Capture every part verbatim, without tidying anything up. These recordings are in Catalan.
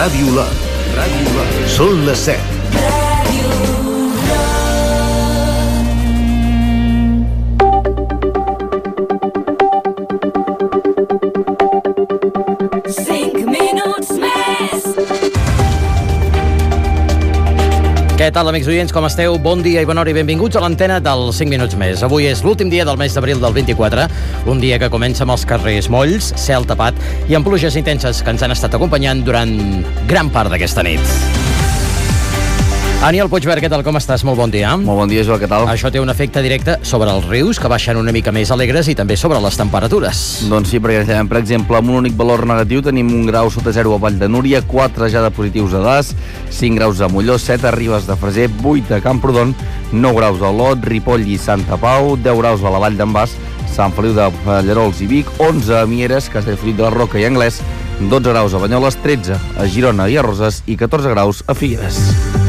Ràdio Lot. Ràdio Lot. Són les set. Què tal, amics oients, com esteu? Bon dia i bona hora i benvinguts a l'antena del cinc minuts més. Avui és l'últim dia del mes d'abril del vint-i-quatre, un dia que comença amb els carrers molls, cel tapat i amb pluges intenses que ens han estat acompanyant durant gran part d'aquesta nit. Aniel Puigverd, què tal, com estàs? Molt bon dia. Molt bon dia, Joel, què tal? Això té un efecte directe sobre els rius, que baixen una mica més alegres, i també sobre les temperatures. Doncs sí, perquè, per exemple, amb un únic valor negatiu tenim un grau sota zero a Vall de Núria, quatre ja de positius a Das, cinc graus a Molló, set a Ribes de Freser, vuit a Camprodon, nou graus a Olot, Ripoll i Santa Pau, deu graus a la Vall d'en Bas, Sant Feliu de Pallerols i Vic, onze a Mieres, Castellfollit de la Roca i Anglès, dotze graus a Banyoles, tretze a Girona i a Roses i catorze graus a Figueres.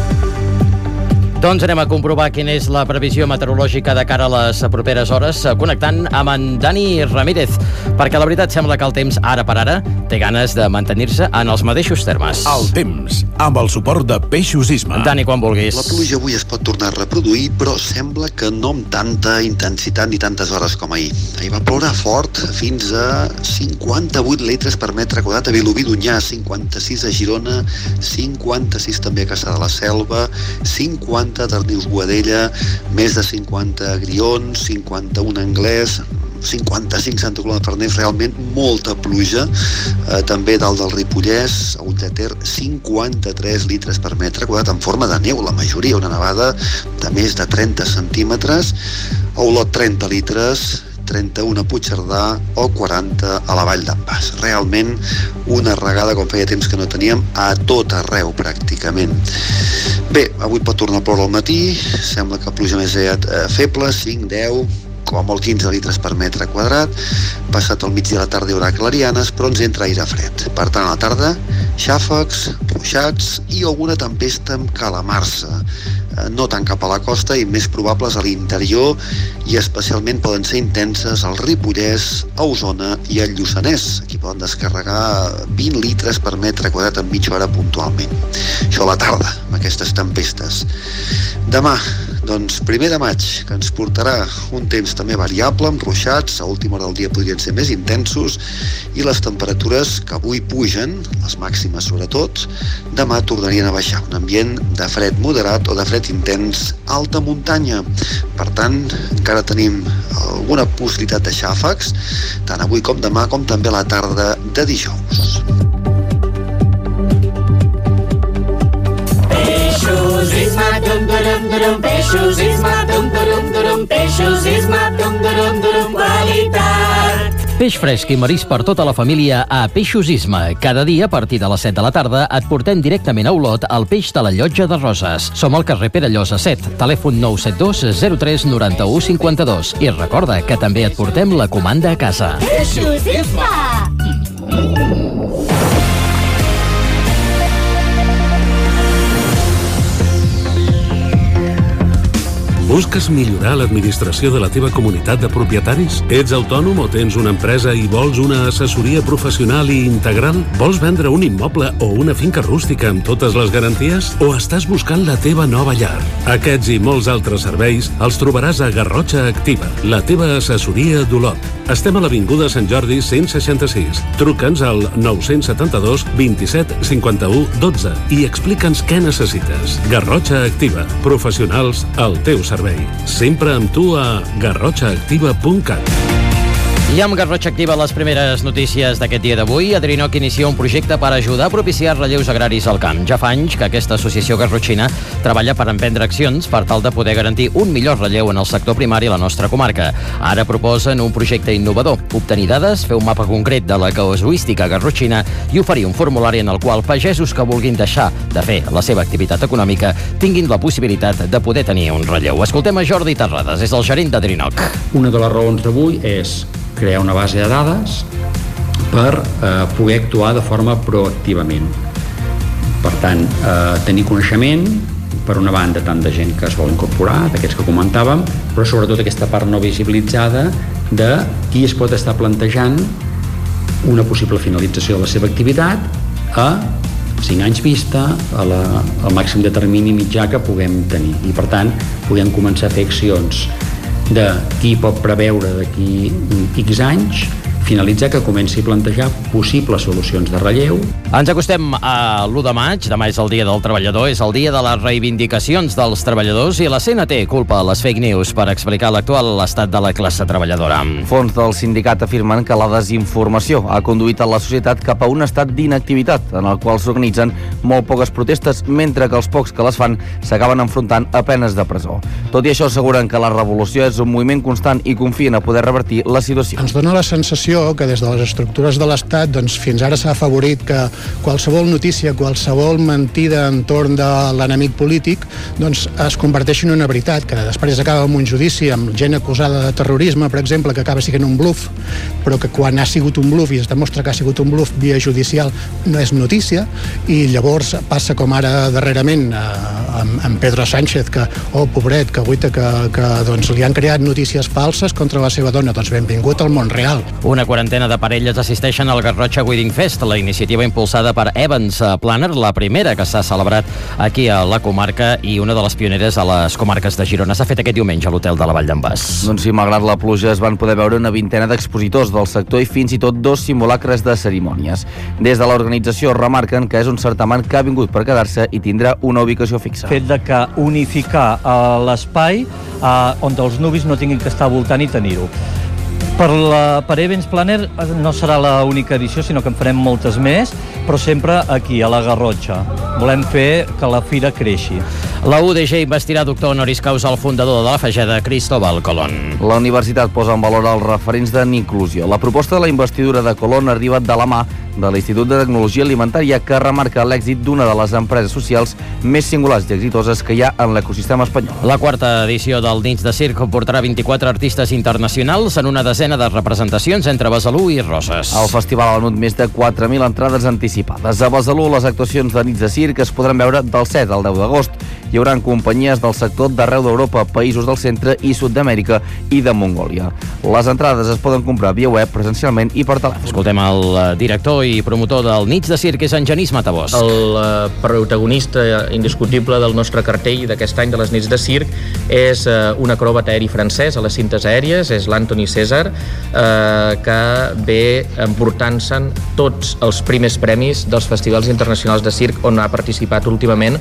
Doncs anem a comprovar quina és la previsió meteorològica de cara a les properes hores, connectant amb en Dani Ramírez, perquè la veritat sembla que el temps, ara per ara, té ganes de mantenir-se en els mateixos termes. El temps, amb el suport de Peixos Isma. Dani, quan vulguis. La pluja avui es pot tornar a reproduir, però sembla que no amb tanta intensitat ni tantes hores com ahir. Ahir va ploure fort, fins a cinquanta-vuit litres per metre quadrat a Vilobí d'Onyar, cinquanta-sis a Girona, cinquanta-sis també a Caçà de la Selva, cinquanta a Darnius Boadella, més de cinquanta a Grions, cinquanta-un a Anglès, cinquanta-cinc Santa Coloma de Farners, realment molta pluja, eh, també dalt del Ripollès, a Ull de Ter, cinquanta-tres litres per metre quadrat en forma de neu, la majoria, una nevada de més de trenta centímetres, a Olot trenta litres, trenta-un a Puigcerdà o quaranta a la Vall d'en Bas. Realment una regada, com feia temps que no teníem, a tot arreu pràcticament. Bé, avui pot tornar a ploure al matí, sembla que pluja més aviat eh, feble, cinc, deu, com a molt quinze litres per metre quadrat. Passat el migdia a la tarda hi haurà clarianes, però ens entra aire fred. Per tant, a la tarda, xàfecs, ruixats i alguna tempesta amb calamarsa. No tant cap a la costa i més probables a l'interior, i especialment poden ser intenses al Ripollès, a Osona i al Lluçanès. Aquí poden descarregar vint litres per metre quadrat en mitja hora puntualment. Això a la tarda, amb aquestes tempestes. Demà, doncs, primer de maig, que ens portarà un temps també variable, amb ruixats, a última hora del dia podrien ser més intensos, i les temperatures que avui pugen, les màximes sobretot, demà tornarien a baixar. Un ambient de fred moderat o de fred intens a alta muntanya. Per tant, encara tenim alguna possibilitat de xàfecs, tant avui com demà, com també a la tarda de dijous. Peixos Isma, dum durum durum, Peixos Isma, dum durum durum, Peixos Isma, dum durum durum, qualitat. Peix fresc i marisc per tota la família a Peixos Isma. Cada dia, a partir de les set de la tarda, et portem directament a Olot el peix de la Llotja de Roses. Som al carrer Pere Llosa set, telèfon nou set dos zero tres nou u cinc dos. I recorda que també et portem la comanda a casa. Peixos Isma! Busques millorar l'administració de la teva comunitat de propietaris? Ets autònom o tens una empresa i vols una assessoria professional i integral? Vols vendre un immoble o una finca rústica amb totes les garanties? O estàs buscant la teva nova llar? Aquests i molts altres serveis els trobaràs a Garrotxa Activa, la teva assessoria d'Olot. Estem a l'Avinguda Sant Jordi cent seixanta-sis. Truca'ns al nou set dos, vint-i-set, cinquanta-u, dotze i explica'ns què necessites. Garrotxa Activa, professionals al teu servei. Sempre amb tu a garrotxa activa punt cat. I amb Garrotxa Activa, les primeres notícies d'aquest dia d'avui. Adrinoc inicia un projecte per ajudar a propiciar relleus agraris al camp. Ja fa anys que aquesta associació garrotxina treballa per emprendre accions per tal de poder garantir un millor relleu en el sector primari a la nostra comarca. Ara proposen un projecte innovador, obtenir dades, fer un mapa concret de la casuística garrotxina i oferir un formulari en el qual pagesos que vulguin deixar de fer la seva activitat econòmica tinguin la possibilitat de poder tenir un relleu. Escoltem a Jordi Terrades, és el gerent d'Adrinoc. Una de les raons d'avui és crear una base de dades per eh, poder actuar de forma proactivament. Per tant, eh, tenir coneixement, per una banda, tant de gent que es vol incorporar, d'aquests que comentàvem, però sobretot aquesta part no visibilitzada de qui es pot estar plantejant una possible finalització de la seva activitat a cinc anys vista a la, al màxim de termini mitjà que puguem tenir. I, per tant, puguem començar a fer accions de qui pot preveure d'aquí X anys, finalitzar, que comenci a plantejar possibles solucions de relleu. Ens acostem a l'u de maig, demà és el Dia del Treballador, és el dia de les reivindicacions dels treballadors i la C N T culpa les fake news per explicar l'actual estat de la classe treballadora. Fons del sindicat afirmen que la desinformació ha conduït a la societat cap a un estat d'inactivitat, en el qual s'organitzen molt poques protestes, mentre que els pocs que les fan s'acaben enfrontant a penes de presó. Tot i això, asseguren que la revolució és un moviment constant i confien a poder revertir la situació. Ens dona la sensació que des de les estructures de l'Estat doncs, fins ara s'ha afavorit que qualsevol notícia, qualsevol mentida entorn de l'enemic polític doncs, es converteixi en una veritat, que després acaba amb un judici amb gent acusada de terrorisme, per exemple, que acaba sent un bluff, però que quan ha sigut un bluff i es demostra que ha sigut un bluff via judicial no és notícia, i llavors passa com ara darrerament eh, amb, amb Pedro Sánchez, que, oh, pobret, que guaita, que, que doncs, li han creat notícies falses contra la seva dona. Doncs benvingut al món real. Una quarantena de parelles assisteixen al Garrotxa Wedding Fest, la iniciativa impulsada per Evans Planner, la primera que s'ha celebrat aquí a la comarca i una de les pioneres a les comarques de Girona. S'ha fet aquest diumenge a l'hotel de la Vall d'en Bas. Doncs sí, malgrat la pluja es van poder veure una vintena d'expositors del sector i fins i tot dos simulacres de cerimònies. Des de l'organització remarquen que és un certamen que ha vingut per quedar-se i tindrà una ubicació fixa. Fet de que unificar uh, l'espai uh, on els nuvis no tinguin que estar voltant i tenir-ho. Per, la, per Events Planner no serà l'única edició, sinó que en farem moltes més, però sempre aquí, a la Garrotxa. Volem fer que la fira creixi. La U D G investirà doctor honoris causa al fundador de la Fageda, Cristóbal Colón. La universitat posa en valor els referents d'inclusió. La proposta de la investidura de Colón arriba de la mà de l'Institut de Tecnologia Alimentària, que remarca l'èxit d'una de les empreses socials més singulars i exitoses que hi ha en l'ecosistema espanyol. La quarta edició del Nits de Circ portarà vint-i-quatre artistes internacionals en una desena de representacions entre Besalú i Roses. El festival ha venut més de quatre mil entrades anticipades. A Besalú, les actuacions de Nits de Circ es podran veure del set al deu d'agost. Hi haurà companyies del sector d'arreu d'Europa, països del centre i sud d'Amèrica i de Mongòlia. Les entrades es poden comprar via web, presencialment i per telèfon. Escoltem el director i promotor del Nits de Circ, és en Genís Matabós. El uh, protagonista indiscutible del nostre cartell d'aquest any de les Nits de Circ és uh, un acròbat aeri francès a les cintes aèries, és l'Anthony César, uh, que ve emportant-se'n tots els primers premis dels festivals internacionals de circ on ha participat últimament.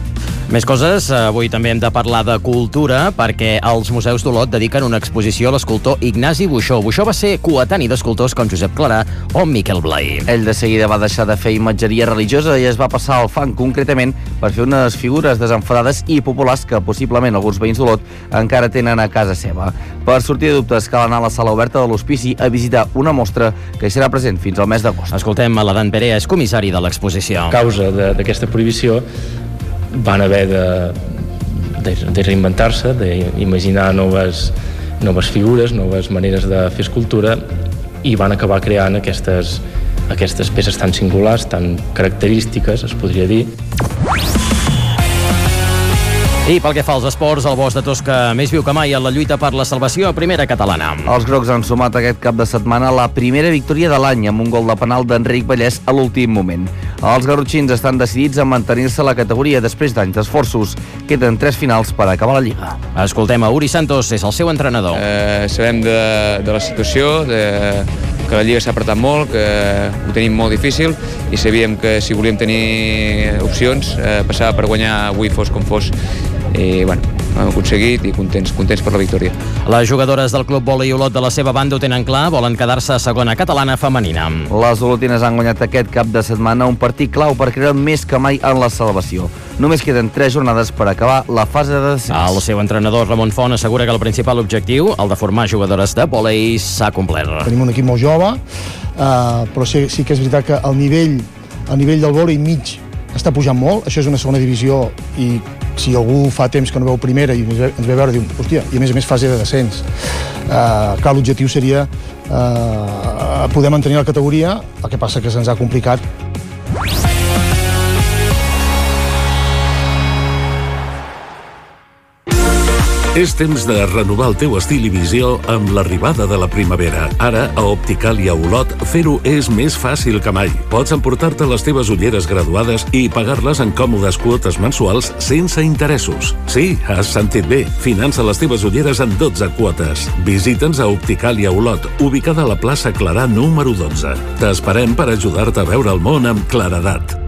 Més coses, avui també hem de parlar de cultura, perquè els museus d'Olot dediquen una exposició a l'escultor Ignasi Buxó. Buxó va ser coetani d'escultors com Josep Clarà o Miquel Blai. Ell de seguida va deixar de fer imatgeria religiosa i es va passar al fang, concretament per fer unes figures desenfadades i populars que possiblement alguns veïns d'Olot encara tenen a casa seva. Per sortir de dubtes cal anar a la sala oberta de l'Hospici a visitar una mostra que hi serà present fins al mes d'agost. Escoltem a l'Adan Perea, és comissari de l'exposició. A causa d'aquesta prohibició van haver de, de, de reinventar-se, d'imaginar noves, noves figures, noves maneres de fer escultura, i van acabar creant aquestes, aquestes peces tan singulars, tan característiques, es podria dir. I pel que fa als esports, el Bosc de Tosca més viu que mai en la lluita per la salvació a primera catalana. Els grocs han sumat aquest cap de setmana la primera victòria de l'any amb un gol de penal d'Enric Vallès a l'últim moment. Els garrotxins estan decidits a mantenir-se a la categoria després d'anys d'esforços. Queden tres finals per acabar la Lliga. Escoltem a Uri Santos, és el seu entrenador. Eh, sabem de, de la situació, de, que la Lliga s'ha apretat molt, que ho tenim molt difícil i sabíem que si volíem tenir opcions eh, passava per guanyar avui fos com fos. I bueno, ho hem aconseguit i contents, contents per la victòria. Les jugadores del Club Vòlei Olot de la seva banda ho tenen clar, volen quedar-se a segona catalana femenina. Les olotines han guanyat aquest cap de setmana un partit clau per creure més que mai en la salvació. Només queden tres jornades per acabar la fase de descens. El seu entrenador Ramon Font assegura que el principal objectiu, el de formar jugadores de vòlei, s'ha complert. Tenim un equip molt jove, eh, però sí, sí que és veritat que el nivell, el nivell del vòlei mig està pujant molt. Això és una segona divisió i si algú fa temps que no veu primera i ens ve, ens ve a veure, diu, hòstia, i a més a més fase de descens. Uh, clar, l'objectiu seria uh, poder mantenir la categoria, el que passa que se'ns ha complicat. És temps de renovar el teu estil i visió amb l'arribada de la primavera. Ara, a Opticàlia Olot, fer-ho és més fàcil que mai. Pots emportar-te les teves ulleres graduades i pagar-les en còmodes quotes mensuals sense interessos. Sí, has sentit bé. Finança les teves ulleres en dotze quotes. Visita'ns a Opticàlia Olot, ubicada a la plaça Clarà número dotze. T'esperem per ajudar-te a veure el món amb claredat.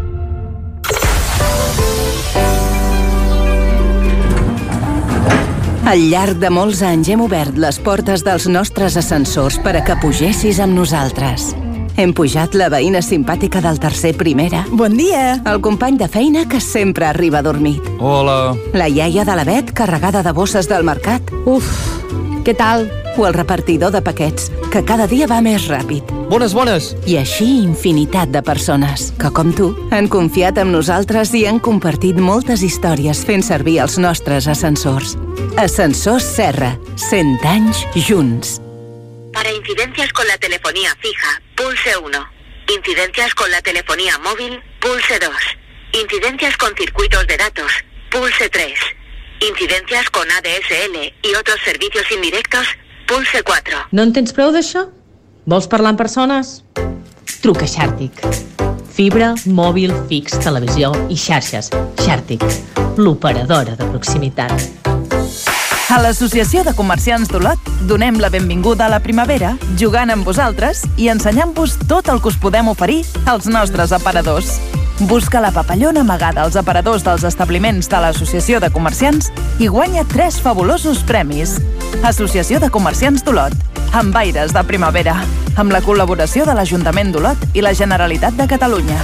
Al llarg de molts anys hem obert les portes dels nostres ascensors per a que pugessis amb nosaltres. Hem pujat la veïna simpàtica del tercer primera. Bon dia! El company de feina que sempre arriba dormit. Hola! La iaia de la Bet carregada de bosses del mercat. Uf, què tal? O el repartidor de paquets, que cada dia va més ràpid. Bones, bones! I així infinitat de persones que, com tu, han confiat en nosaltres i han compartit moltes històries fent servir els nostres ascensors. Ascensors Serra, cent anys junts. Para incidencias con la telefonía fija, pulse uno. Incidencias con la telefonía móvil, pulse dos. Incidencias con circuitos de datos, pulse tres. Incidencias con A D S L y otros servicios indirectos, pulse cuatro. No en tens prou d'això? Vols parlar amb persones? Truca a Xàrtic. Fibra, mòbil, fix, televisió i xarxes. Xàrtic, l'operadora de proximitat. A l'Associació de Comerciants d'Olot donem la benvinguda a la primavera jugant amb vosaltres i ensenyant-vos tot el que us podem oferir als nostres aparadors. Busca la papallona amagada als aparadors dels establiments de l'Associació de Comerciants i guanya tres fabulosos premis. Associació de Comerciants d'Olot, amb aires de primavera, amb la col·laboració de l'Ajuntament d'Olot i la Generalitat de Catalunya.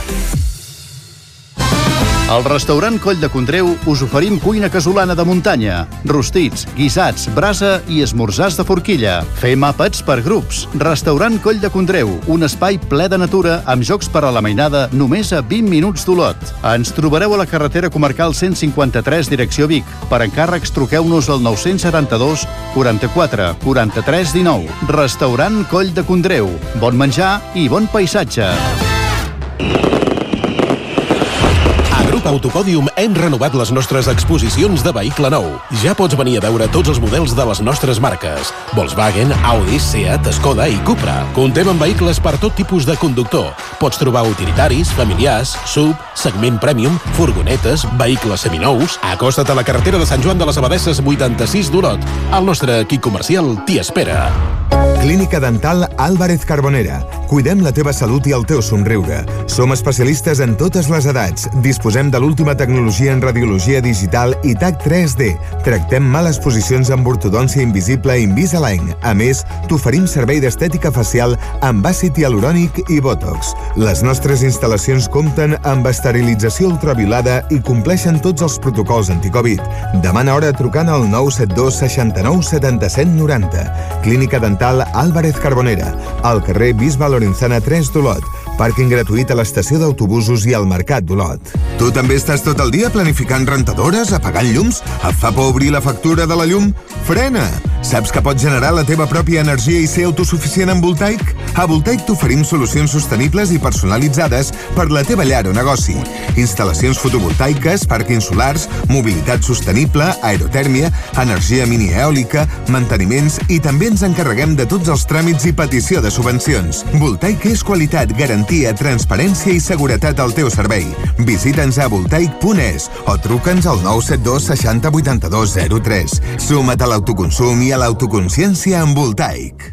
Al restaurant Coll de Condreu us oferim cuina casolana de muntanya, rostits, guisats, brasa i esmorzars de forquilla. Fem àpats per grups. Restaurant Coll de Condreu, un espai ple de natura amb jocs per a la mainada només a vint minuts d'Olot. Ens trobareu a la carretera comarcal cent cinquanta-tres, direcció Vic. Per encàrrecs truqueu-nos al nou setanta-dos quaranta-quatre quaranta-tres dinou. Restaurant Coll de Condreu. Bon menjar i bon paisatge. A Autopòdium hem renovat les nostres exposicions de vehicle nou. Ja pots venir a veure tots els models de les nostres marques: Volkswagen, Audi, Seat, Skoda i Cupra. Contem amb vehicles per tot tipus de conductor. Pots trobar utilitaris, familiars, sub, segment premium, furgonetes, vehicles seminous. Acosta't a la carretera de Sant Joan de les Abadesses vuitanta-sis d'Olot. El nostre equip comercial t'hi espera. Clínica Dental Álvarez Carbonera. Cuidem la teva salut i el teu somriure. Som especialistes en totes les edats. Disposem de l'última tecnologia en radiologia digital i T A C tres D. Tractem males posicions amb ortodòncia invisible Invisalign. A més, t'oferim servei d'estètica facial amb àcid hialurònic i Botox. Les nostres instal·lacions compten amb esterilització ultraviolada i compleixen tots els protocols anticovid. Demana hora trucant al nou set dos seixanta-nou setanta-set noranta. Clínica Dental Álvarez Carbonera, al carrer Bisbe Lorenzana tres d'Olot. Pàrquing gratuït a l'estació d'autobusos i al Mercat d'Olot. Tu també estàs tot el dia planificant rentadores, apagant llums? Et fa por obrir la factura de la llum? Frena! Saps que pots generar la teva pròpia energia i ser autosuficient en Voltaic? A Voltaic t'oferim solucions sostenibles i personalitzades per la teva llar o negoci. Instal·lacions fotovoltaiques, pàrquings solars, mobilitat sostenible, aerotèrmia, energia mini-eòlica, manteniments i també ens encarreguem de tots els tràmits i petició de subvencions. Voltaic és qualitat, garantia, transparència i seguretat al teu servei. Visita'ns a voltaic punt es o truca'ns al nou set dos seixanta vuitanta-dos zero tres. Suma't a l'autoconsum i a l'autoconsciència amb Voltaic.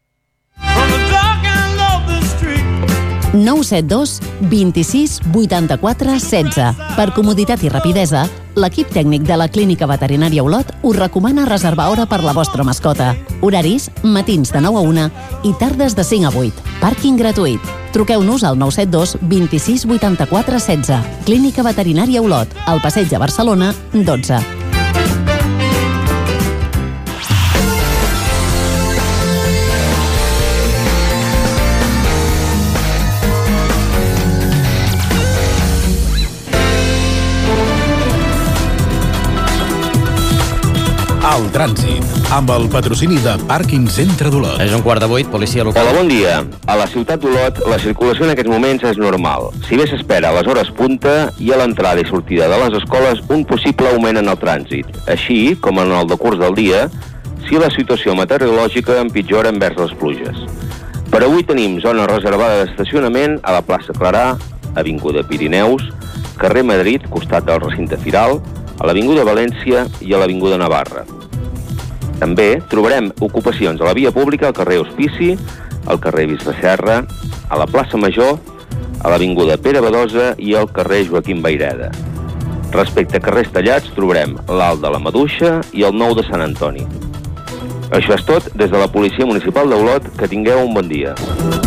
nou set dos vint-i-sis vuitanta-quatre setze. Per comoditat i rapidesa, l'equip tècnic de la Clínica Veterinària Olot us recomana reservar hora per la vostra mascota. Horaris, matins de nou a una i tardes de cinc a vuit. Pàrquing gratuït. Truqueu-nos al nou set dos vint-i-sis vuitanta-quatre setze. Clínica Veterinària Olot, al Passeig de Barcelona, dotze. El trànsit, amb el patrocini de Pàrquing Centre d'Olot. És un quart de vuit, policia local. Hola, bon dia. A la ciutat d'Olot, la circulació en aquests moments és normal. Si bé s'espera a les hores punta i a l'entrada i sortida de les escoles un possible augment en el trànsit. Així, com en el decurs del dia, si la situació meteorològica empitjora envers les pluges. Per avui tenim zona reservada d'estacionament a la plaça Clarà, avinguda Pirineus, carrer Madrid, costat del recinte Firal, a l'avinguda València i a l'avinguda Navarra. També trobarem ocupacions a la via pública al carrer Hospici, al carrer Bisbe Serra, a la plaça Major, a l'avinguda Pere Badosa i al carrer Joaquim Vayreda. Respecte a carrers tallats, trobarem l'Alt de la Maduixa i el Nou de Sant Antoni. Això és tot des de la Policia Municipal d'Olot. Que tingueu un bon dia.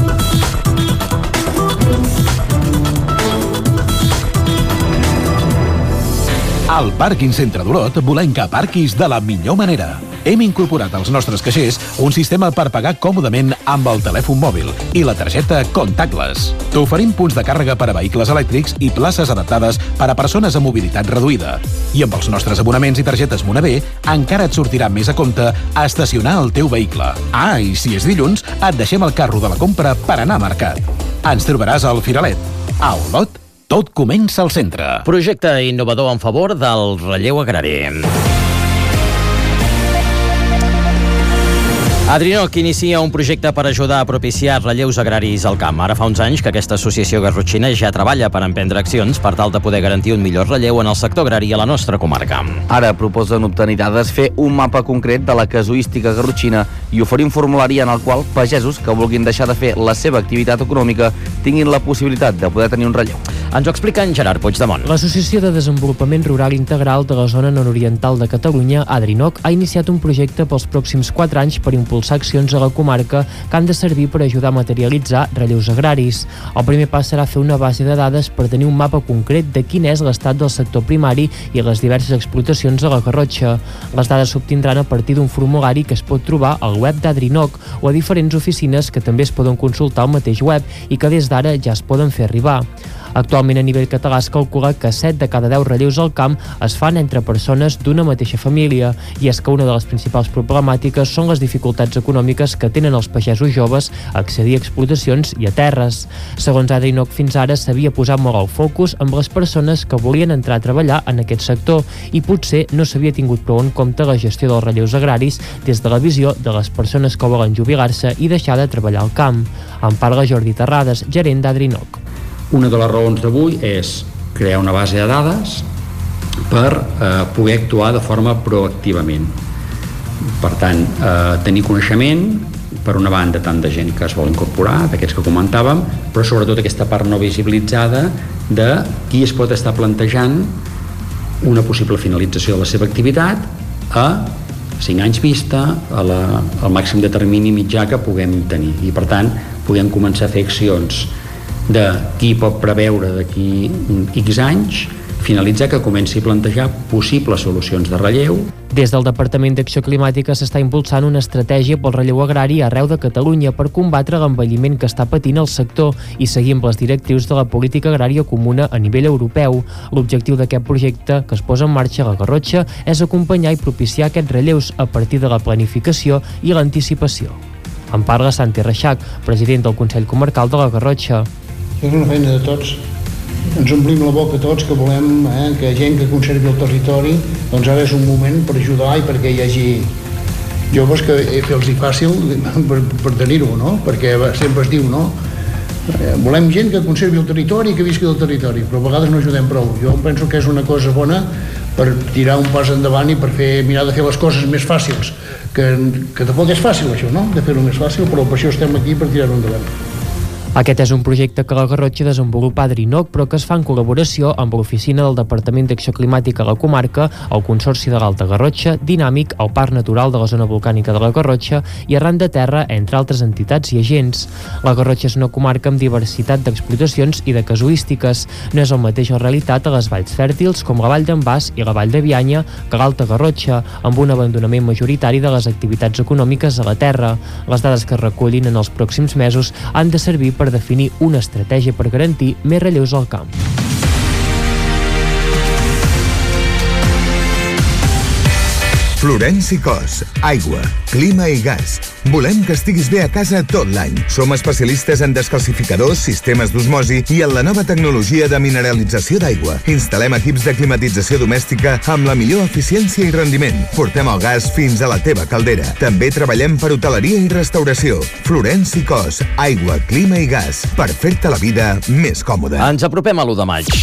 Al Pàrquing Centre d'Olot volem que aparquis de la millor manera. Hem incorporat als nostres caixers un sistema per pagar còmodament amb el telèfon mòbil i la targeta Contactless. T'oferim punts de càrrega per a vehicles elèctrics i places adaptades per a persones amb mobilitat reduïda. I amb els nostres abonaments i targetes Monavé encara et sortirà més a compte a estacionar el teu vehicle. Ah, i si és dilluns, et deixem el carro de la compra per anar a mercat. Ens trobaràs al Firalet. A Olot, tot comença al centre. Projecte innovador en favor del relleu agrari. Adrinoc inicia un projecte per ajudar a propiciar relleus agraris al camp. Ara fa uns anys que aquesta associació garrotxina ja treballa per emprendre accions per tal de poder garantir un millor relleu en el sector agrari a la nostra comarca. Ara proposen obtenir dades, fer un mapa concret de la casuística garrotxina i oferir un formulari en el qual pagesos que vulguin deixar de fer la seva activitat econòmica tinguin la possibilitat de poder tenir un relleu. Ens ho explica en Gerard Puigdemont. L'Associació de Desenvolupament Rural Integral de la zona nord-oriental de Catalunya, Adrinoc, ha iniciat un projecte pels pròxims quatre anys per impulsar accions a la comarca que han de servir per ajudar a materialitzar relleus agraris. El primer pas serà fer una base de dades per tenir un mapa concret de quin és l'estat del sector primari i les diverses explotacions de la Garrotxa. Les dades s'obtindran a partir d'un formulari que es pot trobar al web d'Adrinoc o a diferents oficines que també es poden consultar al mateix web i que des d'ara ja es poden fer arribar. Actualment a nivell català es calcula que set de cada deu relleus al camp es fan entre persones d'una mateixa família, i és que una de les principals problemàtiques són les dificultats econòmiques que tenen els pagesos joves a accedir a explotacions i a terres. Segons Adrinoc, fins ara s'havia posat molt el focus amb les persones que volien entrar a treballar en aquest sector i potser no s'havia tingut prou en compte la gestió dels relleus agraris des de la visió de les persones que volen jubilar-se i deixar de treballar al camp. En parla Jordi Terrades, gerent d'Adrinoc. Una de les raons d'avui és crear una base de dades per eh, poder actuar de forma proactivament. Per tant, eh, tenir coneixement, per una banda, tant de gent que es vol incorporar, d'aquests que comentàvem, però sobretot aquesta part no visibilitzada de qui es pot estar plantejant una possible finalització de la seva activitat a cinc anys vista, a la, al màxim de termini mitjà que puguem tenir. I, per tant, puguem començar a fer accions de qui pot preveure d'aquí X anys, finalitzar que comenci a plantejar possibles solucions de relleu. Des del Departament d'Acció Climàtica s'està impulsant una estratègia pel relleu agrari arreu de Catalunya per combatre l'envelliment que està patint el sector i seguir amb les directrius de la política agrària comuna a nivell europeu. L'objectiu d'aquest projecte que es posa en marxa a la Garrotxa és acompanyar i propiciar aquests relleus a partir de la planificació i l'anticipació. En parla Santi Reixac, president del Consell Comarcal de la Garrotxa. És una feina de tots. Ens omplim la boca tots que volem eh, que gent que conservi el territori, doncs ara és un moment per ajudar i perquè hi hagi joves que fer-los fàcil per, per tenir-ho, no? Perquè sempre es diu, no? Eh, volem gent que conservi el territori i que visqui del territori, però a vegades no ajudem prou. Jo penso que és una cosa bona per tirar un pas endavant i per fer, mirar de fer les coses més fàcils, que, que tampoc és fàcil això, no? De fer-ho més fàcil, però per això estem aquí, per tirar-ho endavant. Aquest és un projecte que la Garrotxa desenvolupa Adrinoc, però que es fa en col·laboració amb l'Oficina del Departament d'Acció Climàtica a la comarca, el Consorci de l'Alta Garrotxa, Dinàmic, el Parc Natural de la Zona Volcànica de la Garrotxa i Arran de Terra, entre altres entitats i agents. La Garrotxa és una comarca amb diversitat d'explotacions i de casuístiques. No és el mateix la realitat a les valls fèrtils com la Vall d'en Bas i la Vall de Bianya que l'Alta Garrotxa, amb un abandonament majoritari de les activitats econòmiques a la terra. Les dades que es recullin en els pròxims mesos han de servir per definir una estratègia per garantir més relleus al camp. Florenci Cos, aigua, clima i gas. Volem que estiguis bé a casa tot l'any. Som especialistes en descalcificadors, sistemes d'osmosi i en la nova tecnologia de mineralització d'aigua. Instal·lem equips de climatització domèstica amb la millor eficiència i rendiment. Portem el gas fins a la teva caldera. També treballem per hoteleria i restauració. Florenci Cos, aigua, clima i gas. Per fer-te la vida més còmoda. Ens apropem a l'u de maig.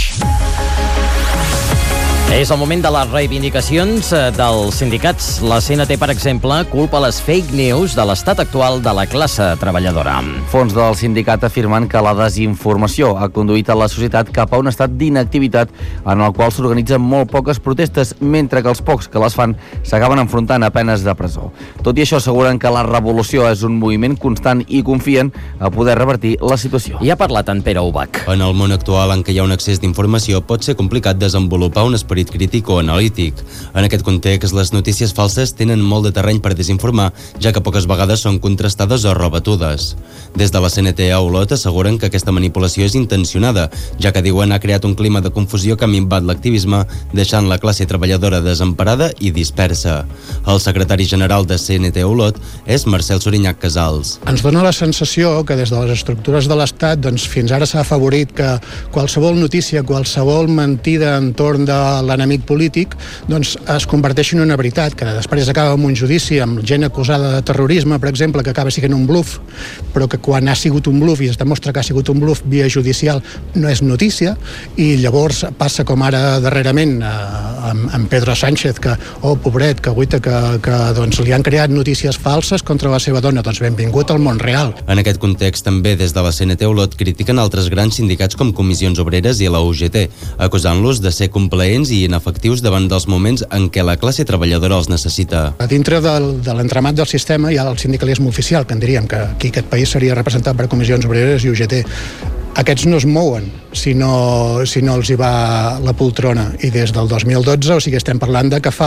És el moment de les reivindicacions dels sindicats. La C N T, per exemple, culpa les fake news de l'estat actual de la classe treballadora. Fons del sindicat afirmen que la desinformació ha conduït a la societat cap a un estat d'inactivitat en el qual s'organitzen molt poques protestes, mentre que els pocs que les fan s'acaben enfrontant a penes de presó. Tot i això, asseguren que la revolució és un moviment constant i confien a poder revertir la situació. I ha parlat en Pere Ubach. En el món actual en què hi ha un excés d'informació, pot ser complicat desenvolupar un esperit crític o analític. En aquest context, les notícies falses tenen molt de terreny per desinformar, ja que poques vegades són contrastades o rebatudes. Des de la C N T a Olot asseguren que aquesta manipulació és intencionada, ja que diuen ha creat un clima de confusió que ha minvat l'activisme, deixant la classe treballadora desemparada i dispersa. El secretari general de C N T a Olot és Marcel Sorinyac Casals. Ens dona la sensació que des de les estructures de l'Estat doncs, fins ara s'ha afavorit que qualsevol notícia, qualsevol mentida entorn de l'enemic polític doncs, es converteixi en una veritat, que després acaba amb un judici amb gent acusada de terrorisme, per exemple, que acaba sent un bluff, però que quan ha sigut un bluff i es demostra que ha sigut un bluff via judicial no és notícia, i llavors passa com ara darrerament eh, amb, amb Pedro Sánchez, que, oh, pobret, que guita, que, que doncs, li han creat notícies falses contra la seva dona. Doncs benvingut al món real. En aquest context, també des de la C N T a Olot critiquen altres grans sindicats com Comissions Obreres i la U G T, acusant-los de ser complaents i inefectius davant dels moments en què la classe treballadora els necessita. A dintre del, de l'entramat del sistema hi ha el sindicalisme oficial, que en diríem que aquí aquest país seria representat per Comissions Obreres i U G T. Aquests no es mouen si no, si no els hi va la poltrona, i des del dos mil dotze, o sigui, estem parlant de que fa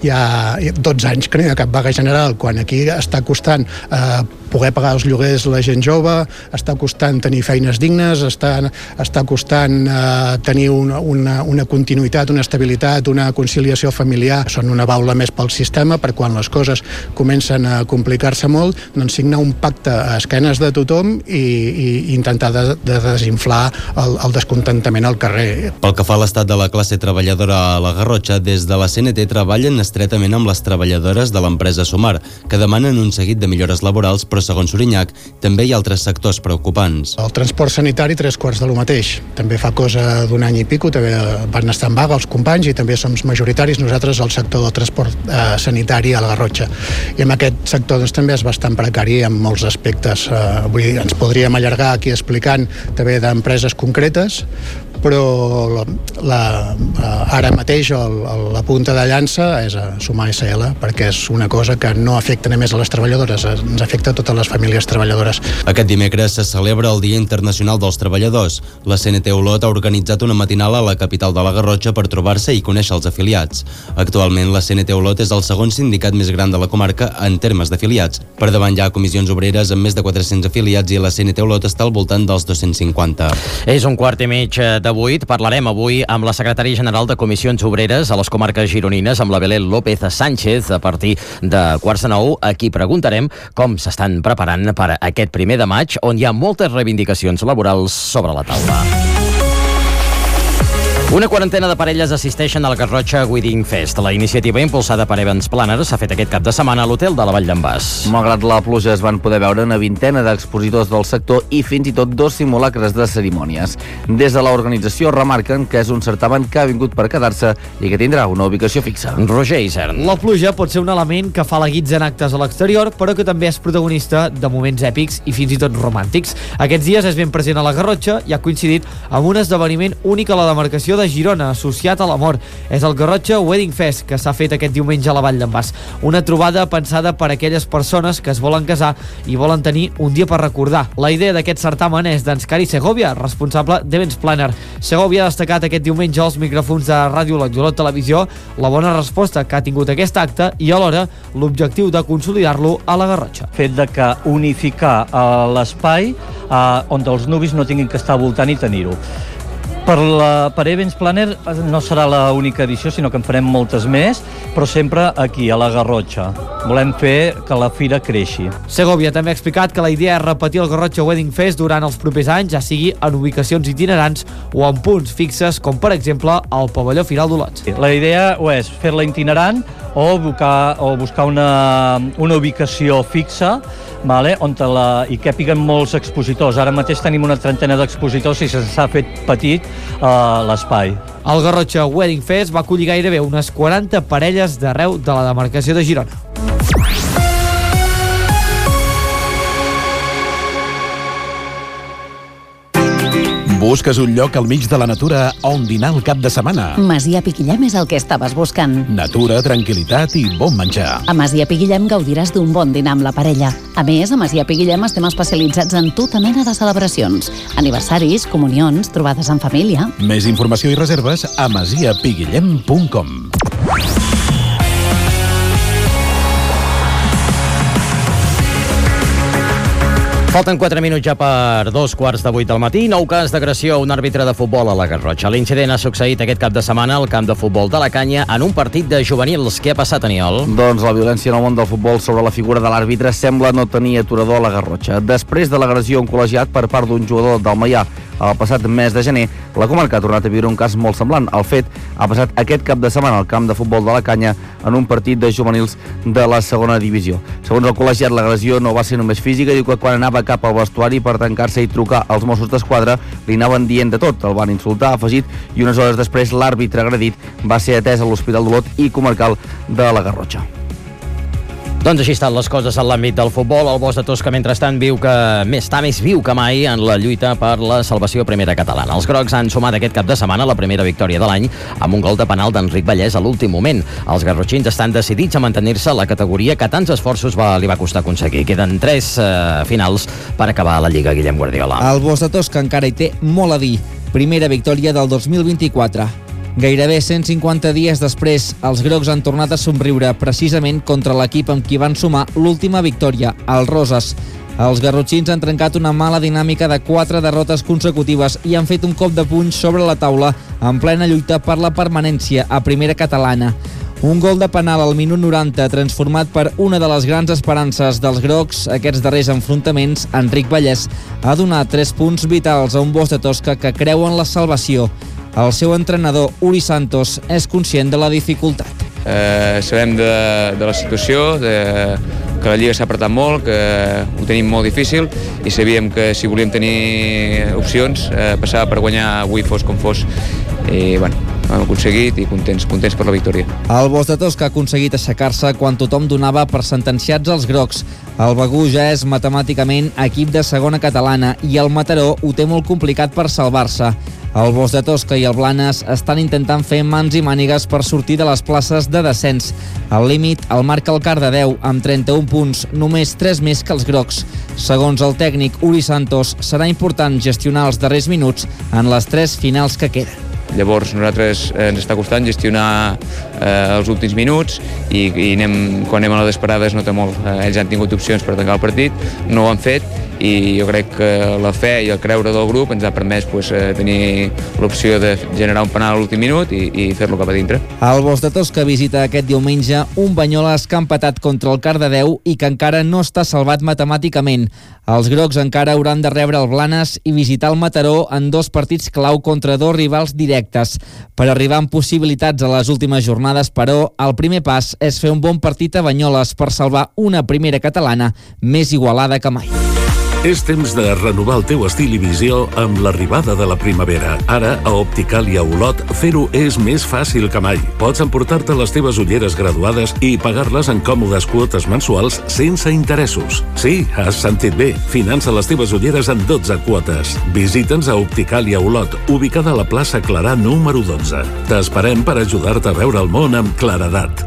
ja dotze anys que no hi ha cap vaga general, quan aquí està costant eh, poder pagar els lloguers la gent jove, està costant tenir feines dignes, està, està costant eh, tenir una, una, una continuïtat, una estabilitat, una conciliació familiar. Són una baula més pel sistema per quan les coses comencen a complicar-se molt, doncs signar un pacte a esquenes de tothom i, i intentar de, de desinflar el, el descontentament al carrer. Pel que fa a l'estat de la classe treballadora a la Garrotxa, des de la C N T treballen estretament amb les treballadores de l'empresa Sumar, que demanen un seguit de millores laborals, però segons Sorinyac també hi ha altres sectors preocupants. El transport sanitari, tres quarts de lo mateix. També fa cosa d'un any i pico, també van estar en vaga els companys i també som majoritaris nosaltres al sector del transport eh, sanitari a la Garrotxa. I en aquest sector doncs, també és bastant precari en molts aspectes. Eh, vull dir, ens podríem allargar aquí explicant també d'empreses concretes, però la, la, ara mateix el, el, la punta de llança és a Sumar S L, perquè és una cosa que no afecta només a les treballadores, ens afecta a totes les famílies treballadores. Aquest dimecres se celebra el Dia Internacional dels Treballadors. La C N T Olot ha organitzat una matinal a la capital de la Garrotxa per trobar-se i conèixer els afiliats. Actualment la C N T Olot és el segon sindicat més gran de la comarca en termes d'afiliats. Per davant hi ha Comissions Obreres amb més de quatre-cents afiliats i la C N T Olot està al voltant dels dos-cents cinquanta. És un quart i mig de vuit. Parlarem avui amb la secretària general de Comissions Obreres a les comarques gironines, amb la Belén López Sánchez, a partir de quarts de nou. Aquí preguntarem com s'estan preparant per aquest primer de maig, on hi ha moltes reivindicacions laborals sobre la taula. Una quarantena de parelles assisteixen al Garrotxa Wedding Fest. La iniciativa impulsada per Evans Planner s'ha fet aquest cap de setmana a l'hotel de la Vall d'en Bas. Malgrat la pluja es van poder veure una vintena d'expositors del sector i fins i tot dos simulacres de cerimònies. Des de l'organització remarquen que és un certamen que ha vingut per quedar-se i que tindrà una ubicació fixa. Roger Isern. La pluja pot ser un element que fa la guitza en actes a l'exterior, però que també és protagonista de moments èpics i fins i tot romàntics. Aquests dies és ben present a la Garrotxa i ha coincidit amb un esdeveniment únic a la demarcació de Girona, associat a l'amor. És el Garrotxa Wedding Fest, que s'ha fet aquest diumenge a la Vall d'en Bas. Una trobada pensada per a aquelles persones que es volen casar i volen tenir un dia per recordar. La idea d'aquest certamen és d'Enscari Segovia, responsable d'Events Planner. Segovia ha destacat aquest diumenge als micròfons de Ràdio Olot Televisió la bona resposta que ha tingut aquest acte i alhora l'objectiu de consolidar-lo a la Garrotxa. Fet de que unificar uh, l'espai uh, on els nuvis no tinguin que estar voltant i tenir-ho. Per, la, per Events Planner no serà l'única edició, sinó que en farem moltes més, però sempre aquí, a la Garrotxa. Volem fer que la fira creixi. Segovia també ha explicat que la idea és repetir el Garrotxa Wedding Fest durant els propers anys, ja sigui en ubicacions itinerants o en punts fixes, com per exemple el pavelló Firal d'Olot. La idea o és fer-la itinerant o buscar, o buscar una, una ubicació fixa, vale, on la, i que piguen molts expositors. Ara mateix tenim una trentena d'expositors i s'ha fet petit uh, l'espai. El Garrotxa Wedding Fest va acollir gairebé unes quaranta parelles d'arreu de la demarcació de Girona. Busques un lloc al mig de la natura on dinar el cap de setmana? Masia Piquillem és el que estaves buscant. Natura, tranquil·litat i bon menjar. A Masia Piquillem gaudiràs d'un bon dinar amb la parella. A més, a Masia Piquillem estem especialitzats en tota mena de celebracions. Aniversaris, comunions, trobades en família. Més informació i reserves a masia piguillem punt com. Falten quatre minuts ja per dos quarts de vuit del matí. Nou cas d'agressió a un àrbitre de futbol a la Garrotxa. L'incident ha succeït aquest cap de setmana al camp de futbol de la Canya en un partit de juvenils. Què ha passat, Aniol? Doncs la violència en el món del futbol sobre la figura de l'àrbitre sembla no tenir aturador a la Garrotxa. Després de l'agressió a un col·legiat per part d'un jugador del Maià el passat mes de gener, la comarca ha tornat a viure un cas molt semblant. El fet ha passat aquest cap de setmana al camp de futbol de la Canya en un partit de juvenils de la segona divisió. Segons el col·legiat, l'agressió no va ser només física. Diu que quan anava cap al vestuari per tancar-se i trucar als Mossos d'Esquadra li anaven dient de tot, el van insultar, ha afegit, i unes hores després l'àrbitre agredit va ser atès a l'Hospital d'Olot i comarcal de la Garrotxa. Doncs així estan les coses en l'àmbit del futbol. El Bosc de Tosca, mentrestant, viu que més està més viu que mai en la lluita per la salvació primera catalana. Els grocs han sumat aquest cap de setmana la primera victòria de l'any amb un gol de penal d'Enric Vallès a l'últim moment. Els garrotxins estan decidits a mantenir-se a la categoria que tants esforços va, li va costar aconseguir. Queden tres eh, finals per acabar la Lliga, Guillem Guardiola. El Bosc de Tosca encara hi té molt a dir. Primera victòria del dos mil vint-i-quatre. Gairebé cent cinquanta dies després, els grocs han tornat a somriure precisament contra l'equip amb qui van sumar l'última victòria, el Roses. Els garrotxins han trencat una mala dinàmica de quatre derrotes consecutives i han fet un cop de puny sobre la taula en plena lluita per la permanència a primera catalana. Un gol de penal al minut noranta, transformat per una de les grans esperances dels grocs aquests darrers enfrontaments, Enric Vallès, ha donat tres punts vitals a un Bosc de Tosca que creu en la salvació. El seu entrenador, Uri Santos, és conscient de la dificultat. Eh, sabem de, de la situació, de, que la Lliga s'ha apretat molt, que ho tenim molt difícil i sabíem que si volíem tenir opcions eh, passava per guanyar avui fos com fos. I bueno, ho hem aconseguit i contents, contents per la victòria. El Bosc de Tosca ha aconseguit aixecar-se quan tothom donava per sentenciats els grocs. El Begú ja és matemàticament equip de segona catalana i el Mataró ho té molt complicat per salvar-se. El Bosc de Tosca i el Blanes estan intentant fer mans i mànigues per sortir de les places de descens. El límit el marca el Cardedeu amb trenta-un punts, només tres més que els grocs. Segons el tècnic Uri Santos, serà important gestionar els darrers minuts en les tres finals que queden. Llavors nosaltres eh, ens està costant gestionar eh, els últims minuts i, i anem, quan anem a les desesperades no té molt. Eh, ells han tingut opcions per tancar el partit, no ho han fet i jo crec que la fe i el creure del grup ens ha permès pues, eh, tenir l'opció de generar un penal a l'últim minut i, i fer-lo cap a dintre. El Bosc de Tosca visita aquest diumenge un Banyoles que ha empatat contra el Cardedeu i que encara no està salvat matemàticament. Els grocs encara hauran de rebre el Blanes i visitar el Mataró en dos partits clau contra dos rivals directes. Per arribar amb possibilitats a les últimes jornades, però, el primer pas és fer un bon partit a Banyoles per salvar una primera catalana més igualada que mai. És temps de renovar el teu estil i visió amb l'arribada de la primavera. Ara, a Opticàlia Olot, fer-ho és més fàcil que mai. Pots emportar-te les teves ulleres graduades i pagar-les en còmodes quotes mensuals sense interessos. Sí, has sentit bé. Finança les teves ulleres en dotze quotes. Visita'ns a Opticàlia Olot, ubicada a la plaça Clarà número dotze. T'esperem per ajudar-te a veure el món amb claredat.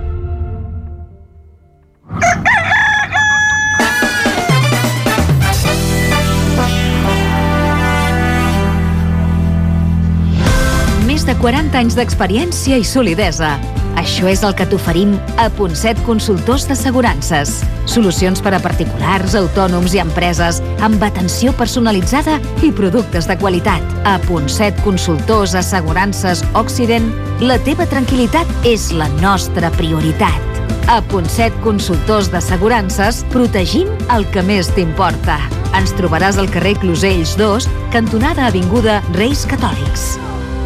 Més de quaranta anys d'experiència i solidesa. Això és el que t'oferim a Punt set Consultors d'Assegurances. Solucions per a particulars, autònoms i empreses, amb atenció personalitzada i productes de qualitat. A Punt set Consultors Assegurances Occident, la teva tranquil·litat és la nostra prioritat. A Punt set Consultors d'Assegurances, protegim el que més t'importa. Ens trobaràs al carrer Closells dos, cantonada Avinguda Reis Catòlics.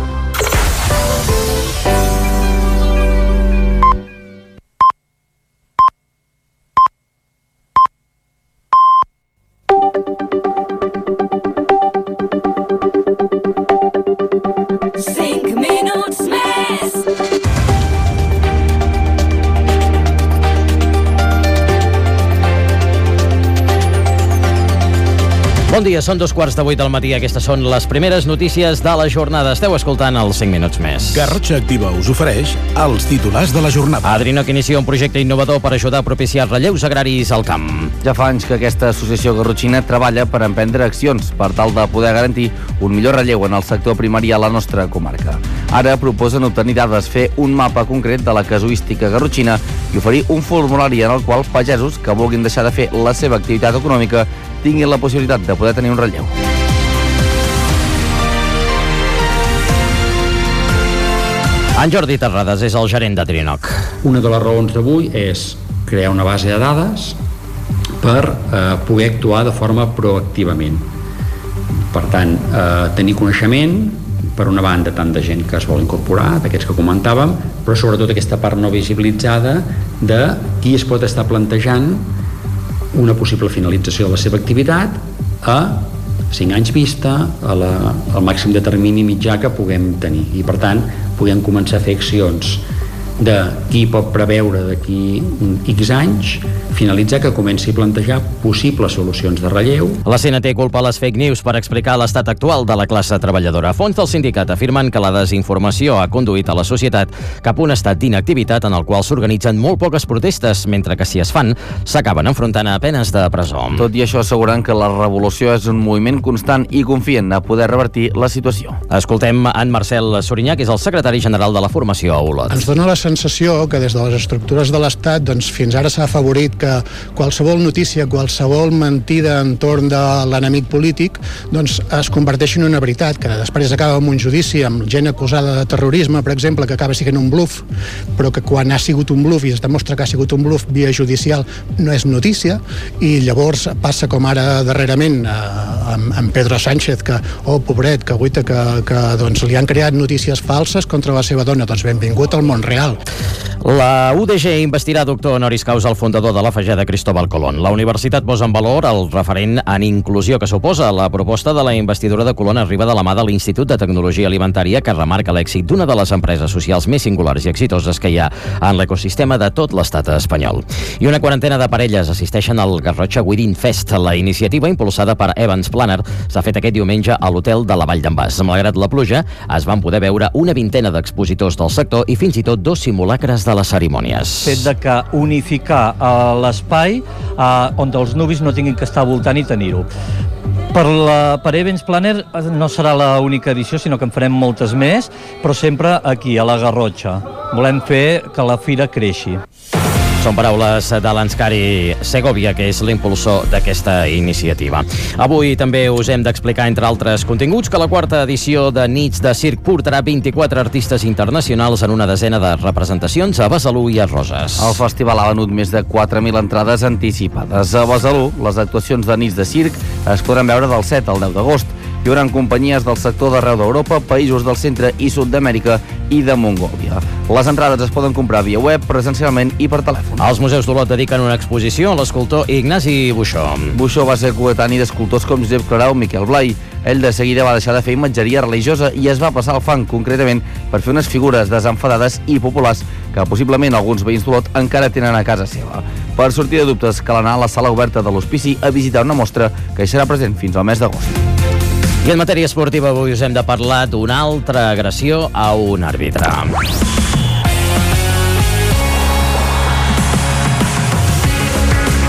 Bon dia, són dos quarts de vuit del matí. Aquestes són les primeres notícies de la jornada. Esteu escoltant els cinc minuts més. Garrotxa Activa us ofereix els titulars de la jornada. Adrinoc inicia un projecte innovador per ajudar a propiciar relleus agraris al camp. Ja fa anys que aquesta associació garrotxina treballa per emprendre accions per tal de poder garantir un millor relleu en el sector primari a la nostra comarca. Ara proposen obtenir dades, fer un mapa concret de la casuística garrotxina i oferir un formulari en el qual pagesos que vulguin deixar de fer la seva activitat econòmica tinguin la possibilitat de poder tenir un relleu. En Jordi Terrades és el gerent d'Adrinoc. Una de les raons d'avui és crear una base de dades per eh, poder actuar de forma proactivament. Per tant, eh, tenir coneixement, per una banda, tant de gent que es vol incorporar, d'aquests que comentàvem, però sobretot aquesta part no visibilitzada de qui es pot estar plantejant una possible finalització de la seva activitat a cinc anys vista, a la, al màxim de termini mitjà que puguem tenir. I, per tant, podem començar a fer accions de qui pot preveure d'aquí X anys finalitzar, que comenci a plantejar possibles solucions de relleu. La C N T culpa les fake news per explicar l'estat actual de la classe treballadora. Fons del sindicat afirmen que la desinformació ha conduït a la societat cap a un estat d'inactivitat en el qual s'organitzen molt poques protestes, mentre que si es fan, s'acaben enfrontant a penes de presó. Tot i això asseguren que la revolució és un moviment constant i confien a poder revertir la situació. Escoltem en Marcel Sorinyà, que és el secretari general de la formació a Olot. Ens dona la sensació que des de les estructures de l'Estat doncs, fins ara s'ha afavorit que qualsevol notícia, qualsevol mentida entorn de l'enemic polític doncs, es converteixi en una veritat, que després acaba amb un judici amb gent acusada de terrorisme, per exemple, que acaba sent un bluff, però que quan ha sigut un bluff i es demostra que ha sigut un bluff via judicial no és notícia, i llavors passa com ara darrerament eh, amb, amb Pedro Sánchez, que, oh, pobret, que guita, que, que doncs, li han creat notícies falses contra la seva dona. Doncs benvingut al món real. La U D G investirà doctor honoris causa al fundador de la Fageda, Cristóbal Colón. La universitat posa en valor el referent en inclusió que suposa. La proposta de la investidura de Colón arriba de la mà de l'Institut de Tecnologia Alimentària, que remarca l'èxit d'una de les empreses socials més singulars i exitoses que hi ha en l'ecosistema de tot l'estat espanyol. I una quarantena de parelles assisteixen al Garrotxa Wedding Fest. La iniciativa, impulsada per Evans Planner, s'ha fet aquest diumenge a l'hotel de la Vall d'en Bas. Malgrat la pluja, es van poder veure una vintena d'expositors del sector i fins i tot dos simulacres de les cerimònies. Fet de que unificar uh, l'espai uh, on els nuvis no tinguin que estar voltant i tenir-ho. Per, la, per Events Planner no serà l'única edició, sinó que en farem moltes més, però sempre aquí, a la Garrotxa. Volem fer que la fira creixi. Són paraules de l'Anscari Segovia, que és l'impulsor d'aquesta iniciativa. Avui també us hem d'explicar, entre altres continguts, que la quarta edició de Nits de Circ portarà vint-i-quatre artistes internacionals en una desena de representacions a Besalú i a Roses. El festival ha venut més de quatre mil entrades anticipades. A Besalú, les actuacions de Nits de Circ es podran veure del set al deu d'agost. Hi haurà companyies del sector d'arreu d'Europa, països del centre i sud d'Amèrica i de Mongòlia. Les entrades es poden comprar via web, presencialment i per telèfon. Els museus d'Olot dediquen una exposició a l'escultor Ignasi Buixó. Buixó va ser coetani d'escultors com Josep Clarà o Miquel Blai. Ell de seguida va deixar de fer imatgeria religiosa i es va passar al fang, concretament per fer unes figures desenfadades i populars que possiblement alguns veïns d'Olot encara tenen a casa seva. Per sortir de dubtes, cal anar a la sala oberta de l'Hospici a visitar una mostra que hi serà present fins al mes d'agost. I en matèria esportiva avui us hem de parlar d'una altra agressió a un àrbitre.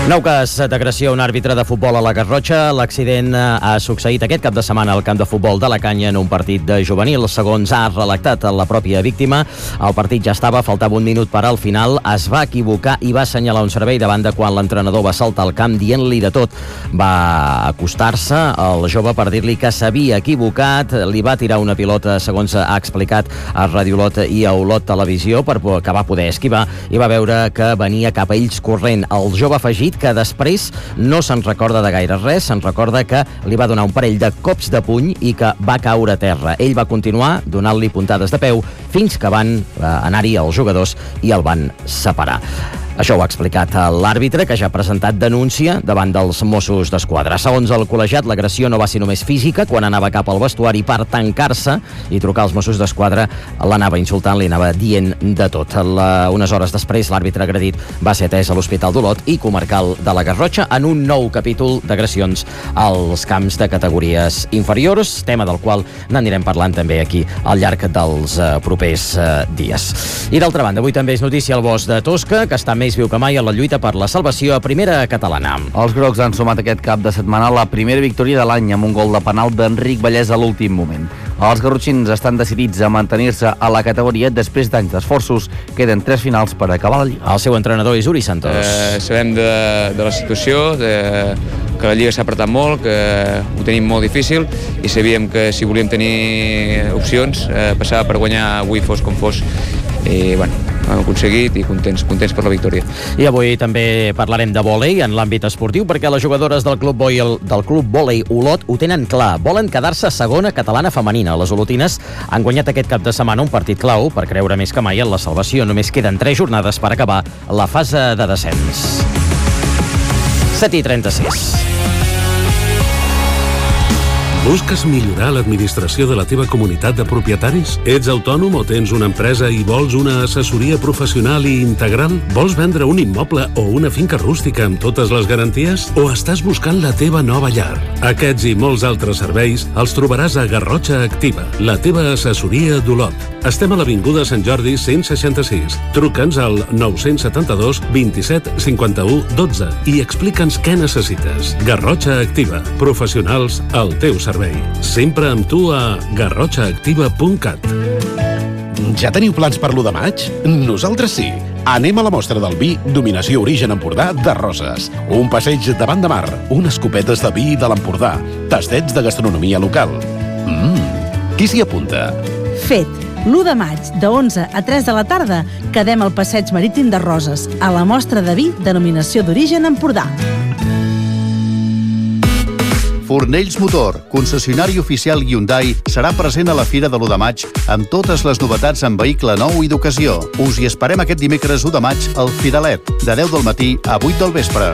Nou cas d'agressió a un àrbitre de futbol a la Garrotxa. L'accident ha succeït aquest cap de setmana al camp de futbol de la Canya en un partit de juvenil. Segons ha relatat la pròpia víctima, el partit ja estava, faltava un minut per al final, es va equivocar i va assenyalar un servei de banda quan l'entrenador va saltar al camp dient-li de tot. Va acostar-se al jove per dir-li que s'havia equivocat, li va tirar una pilota, segons ha explicat a Radio Olot i a Olot Televisió, per que va poder esquivar i va veure que venia cap a ells corrent. El jove ha afegit que després no se'n recorda de gaire res, se'n recorda que li va donar un parell de cops de puny i que va caure a terra. Ell va continuar donant-li puntades de peu fins que van eh, anar-hi els jugadors i el van separar. Això ho ha explicat l'àrbitre, que ja ha presentat denúncia davant dels Mossos d'Esquadra. Segons el col·legiat, l'agressió no va ser només física. Quan anava cap al vestuari per tancar-se i trucar als Mossos d'Esquadra, l'anava insultant, li anava dient de tot. La, unes hores després, l'àrbitre agredit va ser atès a l'Hospital d'Olot i Comarcal de la Garrotxa en un nou capítol d'agressions als camps de categories inferiors, tema del qual n'anirem parlant també aquí al llarg dels eh, propers eh, dies. I d'altra banda, avui també és notícia el Bosch de Tosca, que està més viu que mai en la lluita per la salvació a primera catalana. Els grocs han sumat aquest cap de setmana la primera victòria de l'any amb un gol de penal d'Enric Vallès a l'últim moment. Els garrotxins estan decidits a mantenir-se a la categoria després d'anys d'esforços. Queden tres finals per acabar la lliga. El seu entrenador és Uri Santos. Eh, sabem de, de la situació, de, que la lliga s'ha apretat molt, que ho tenim molt difícil i sabíem que si volíem tenir opcions eh, passava per guanyar avui fos com fos. I bueno, hem aconseguit i contents, contents per la victòria. I avui també parlarem de vòlei en l'àmbit esportiu, perquè les jugadores del club vòlei, del club vòlei Olot ho tenen clar. Volen quedar-se segona catalana femenina. Les olotines han guanyat aquest cap de setmana un partit clau per creure més que mai en la salvació. Només queden tres jornades per acabar la fase de descens. set i trenta-sis. Busques millorar l'administració de la teva comunitat de propietaris? Ets autònom o tens una empresa i vols una assessoria professional i integral? Vols vendre un immoble o una finca rústica amb totes les garanties? O estàs buscant la teva nova llar? Aquests i molts altres serveis els trobaràs a Garrotxa Activa, la teva assessoria d'Olot. Estem a l'Avinguda Sant Jordi cent seixanta-sis. Truca'ns al nou set dos, vint-i-set, cinquanta-u, dotze i explica'ns què necessites. Garrotxa Activa. Professionals al teu servei. Sempre amb tu a garrotxa activa punt cat. Ja teniu plans per l'u de maig? Nosaltres sí. Anem a la mostra del vi Dominació Origen Empordà de Roses. Un passeig davant de mar, unes copetes de vi de l'Empordà, tastets de gastronomia local. Mmm, qui s'hi apunta? Fet. l'u de maig, de onze a tres de la tarda, quedem al passeig marítim de Roses, a la mostra de vi Denominació d'Origen Empordà. Fornells Motor, concessionari oficial Hyundai, serà present a la Fira de l'u de maig amb totes les novetats en vehicle nou i d'ocasió. Us hi esperem aquest dimecres u de maig al Firalet, de deu del matí a vuit del vespre.